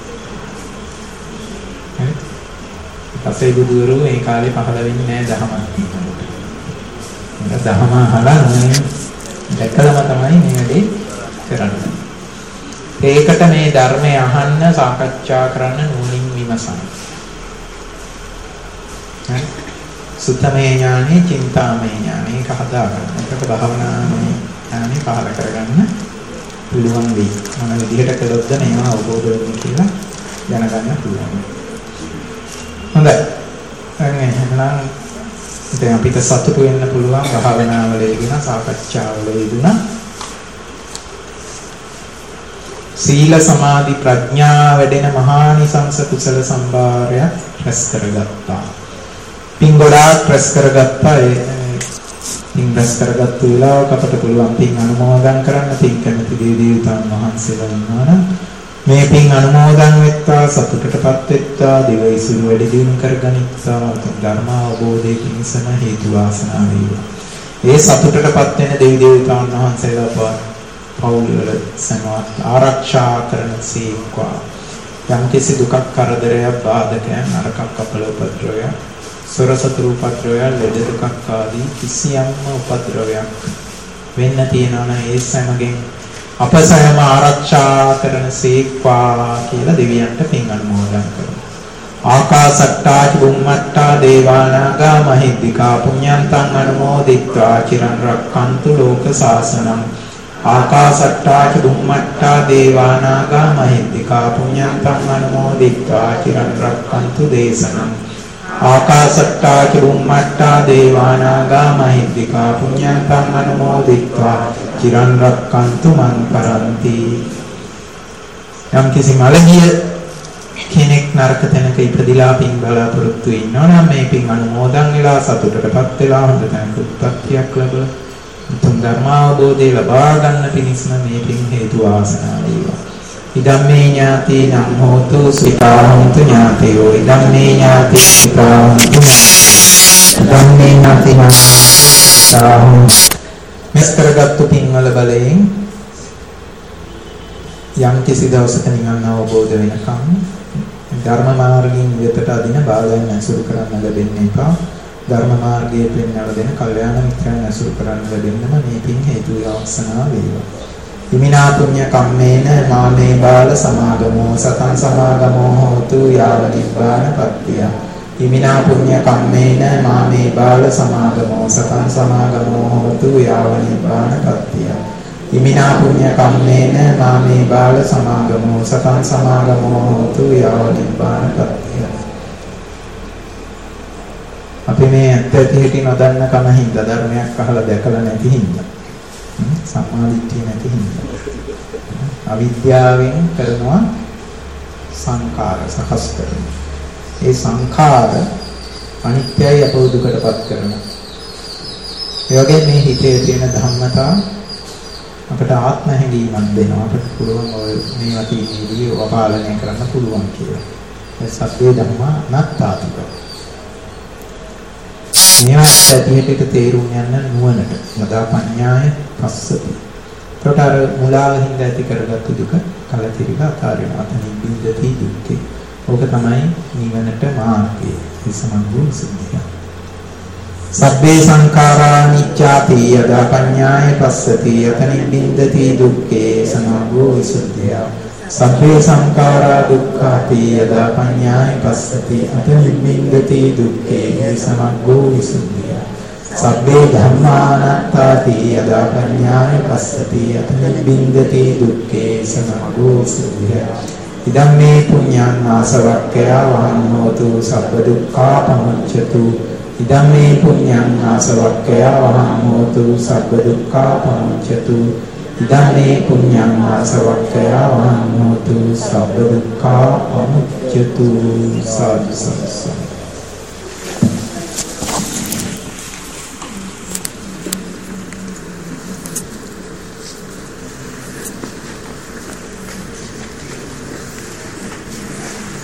හරි? පස්සේ බුදුවරු මේ කාලේ පහළ වෙන්නේ නැහැ දහමක් තියෙනවා. දහම අහලා නුවණින් දැකලම තමයි මේ වැඩේ කරන්නේ. ඒකට මේ ධර්මය අහන්න සාකච්ඡා කරන්න නුවණින් විමසන්න. හරි? සුත්තමේ ඥානෙ, චින්තාමේ ඥානෙ ඒක හදාගන්න. ඒකට භාවනාමය ඥානෙ පහළ කරගන්න පුළුවන් වෙයි. මොන විදිහට කළොත්ද මේවා අවබෝධ වෙන්නේ කියලා දැනගන්න පුළුවන්. හොඳයි. එහෙනම් දැන් අපිට සතුටු වෙන්න පුළුවන් භාවනාවල යෙදුණා සාකච්ඡාවල යෙදුණා සීල සමාධි ප්‍රඥා වැඩෙන මහානිසංස කුසල සම්භාරයක් රැස් කරගත්තා. පින් ගොඩාක් රැස් කරගත්තා. ඒ පින් රැස් කරගත්තු වෙලාවක අපට පුළුවන් පින් අනුමෝදන් කරන්න. පින් කැමති දේ දේවතාවුන් වහන්සේලා ඉන්නවා නම් මේ පින් අනුමෝදන් වෙත්තා, සතුටටපත් වෙත්තා, දිවයිසුරු වැඩි දියුණු කරගනිත්තා, ධර්ම අවබෝධයේ පිණසම හේතු වාසනා වේවා. ඒ සතුටටපත් වෙන දෙවි දේවතාවුන් වහන්සේලා පවුල් වල සමවත් ආරක්ෂා කරන සීක්වා යම් කිසි දුකක් කරදරයක් බාධකයක් නරකක් අපල උපද්‍රවයක් සොර සතුරු උපද්‍රවයක් ලෙඩ දුකක් ආදී කිසියම්ම උපද්‍රවයක් වෙන්න තියනවා නම් ඒ සමගින් අප සෑම ආරක්ෂා කරන සීක්වා කියලා දෙවියන්ට පින් අනුමෝදන් කරනවා. ආකාසට්ටා චුම්මට්ටා දේවානාගා මහිද්దికා පුඤ්ඤන්තං අනුමෝදිත්වා චිරන් රක්ඛන්තු ලෝක සාසනං. ආකාසට්ටා චුම්මට්ටා දේවානාගා මහිද්దికා පුඤ්ඤන්තං අනුමෝදිත්වා චිරන් රක්ඛන්තු දේශනං. ආකාසට්ටා චුම්මට්ටා දේවානාගා මහිද්దికා පුඤ්ඤන්තං අනුමෝදිත්වා චිරන් රක්ඛන්තු මං පරන්ති. යම් කිසි මළගිය කෙනෙක් නරක තැනක ඉපදිලා පින් බලාපොරොත්තු වෙනවා නම් මේ පින් අනුමෝදන් වෙලා සතුටටපත් වෙලා හොඳ තැනක උත්පත්තියක් ලැබලා උතුම් ධර්මාවබෝධය ලබා ගන්න පිණිසම මේ පින් හේතු වාසනා වේවා. ඉදම්මේ ඥාති නම් හෝතු සුඛාන්තු ඥාතයෝ ඉදම්මේ ඥාති සුඛාන්තු ඉදම්මේ ඥාති නම් මෙස්තරගත්තු පින්වල බලයෙන් යම් කිසි දවසක නිවන් අවබෝධ වෙනකම් ධර්ම මාර්ගයෙන් විතට අදින බාලයන් ඇසුරු කරන්න ලැබෙන්න එපා. ධර්ම මාර්ගයේ පෙන්වන දෙන කල්යාණ මිත්‍රයන් ඇසුරු කරන්න ලැබෙන්නම මේ පින් හේතු වාසනා වේවා. ඉමිනා පුඤ්ඤ කම්මේන මාමේ බාල සමාගමෝ සතං සමාගමෝ හෝතු යාව නිබ්බාන පත්තිය. ඉමිනා පුඤ්ඤ කම්මේන මාමේ බාල සමාගමෝ සතං සමාගමෝ හෝතු යාව නිබ්බාන පත්තිය. ඉමිනා පුඤ්ඤ කම්මේන මාමේ බාල සමාගමෝ සතං සමාගමෝ හෝතු යාව නිබ්බාන පත්තිය. අපි මේ ඇත්ත ඇති හැටි නොදන්න කම හින්දා ධර්මයක් අහලා දැකලා නැති හින්දා සම්මාදිට්ඨිය නැති හින්දා අවිද්‍යාවෙන් කරනවා සංඛාර සකස් කරනවා. ඒ සංඛාර අනිත්‍යයි අපව දුකටපත් කරනවා. ඒ වගේ මේ හිතේ තියෙන ධම්මතා අපට ආත්ම හැඟීමක් දෙනවා. අපට පුළුවන් ඔය මේවා තියෙන්නේ වපාලනය කරන්න පුළුවන් කියලා. ඒ සත්‍ය ධම්මා නත්තාතික. මේවා ඇතිහෙට තේරුම් යන්න නුවණට මදා පඤ්ඤාය පස්සති. ප්‍රකාර මුලාවින්ද ඇති කරගත්තු දුක කලතිරිලා අතාරිනවා. අතනින් බින්දති දුක්ඛේ. ඕක තමයි නිවනට මාර්ගය. ඒ සමග්ගෝ සිද්ධිය. සබ්බේ සංඛාරා නිච්ඡාති යදා පඤ්ඤාය පස්සති යතනින් බින්දති දුක්ඛේ සමග්ගෝ විසුද්ධිය. සබ්බේ සංඛාරා දුක්ඛාති යදා පඤ්ඤාය පස්සති යතනින් බින්දති දුක්ඛේ සමග්ගෝ විසුද්ධිය. සබ්බේ ධම්මානාත්තාති යදා පඤ්ඤාය පස්සති යතනින් බින්දති දුක්ඛේ සමග්ගෝ විසුද්ධිය. ඉදම්මේ පුඤ්ඤං ආසවක්ඛයා වහං හෝතු සබ්බ දුක්ඛා පමුච්ඡතු. ඉදම්මේ පුඤ්ඤං ආසවක්ඛයා වහං හෝතු සබ්බ දුක්ඛා පමුච්ඡතු. ඉදම්මේ පුඤ්ඤං ආසවක්ඛයා වහං හෝතු සබ්බ දුක්ඛා පමුච්ඡතු. සාදු සාදු.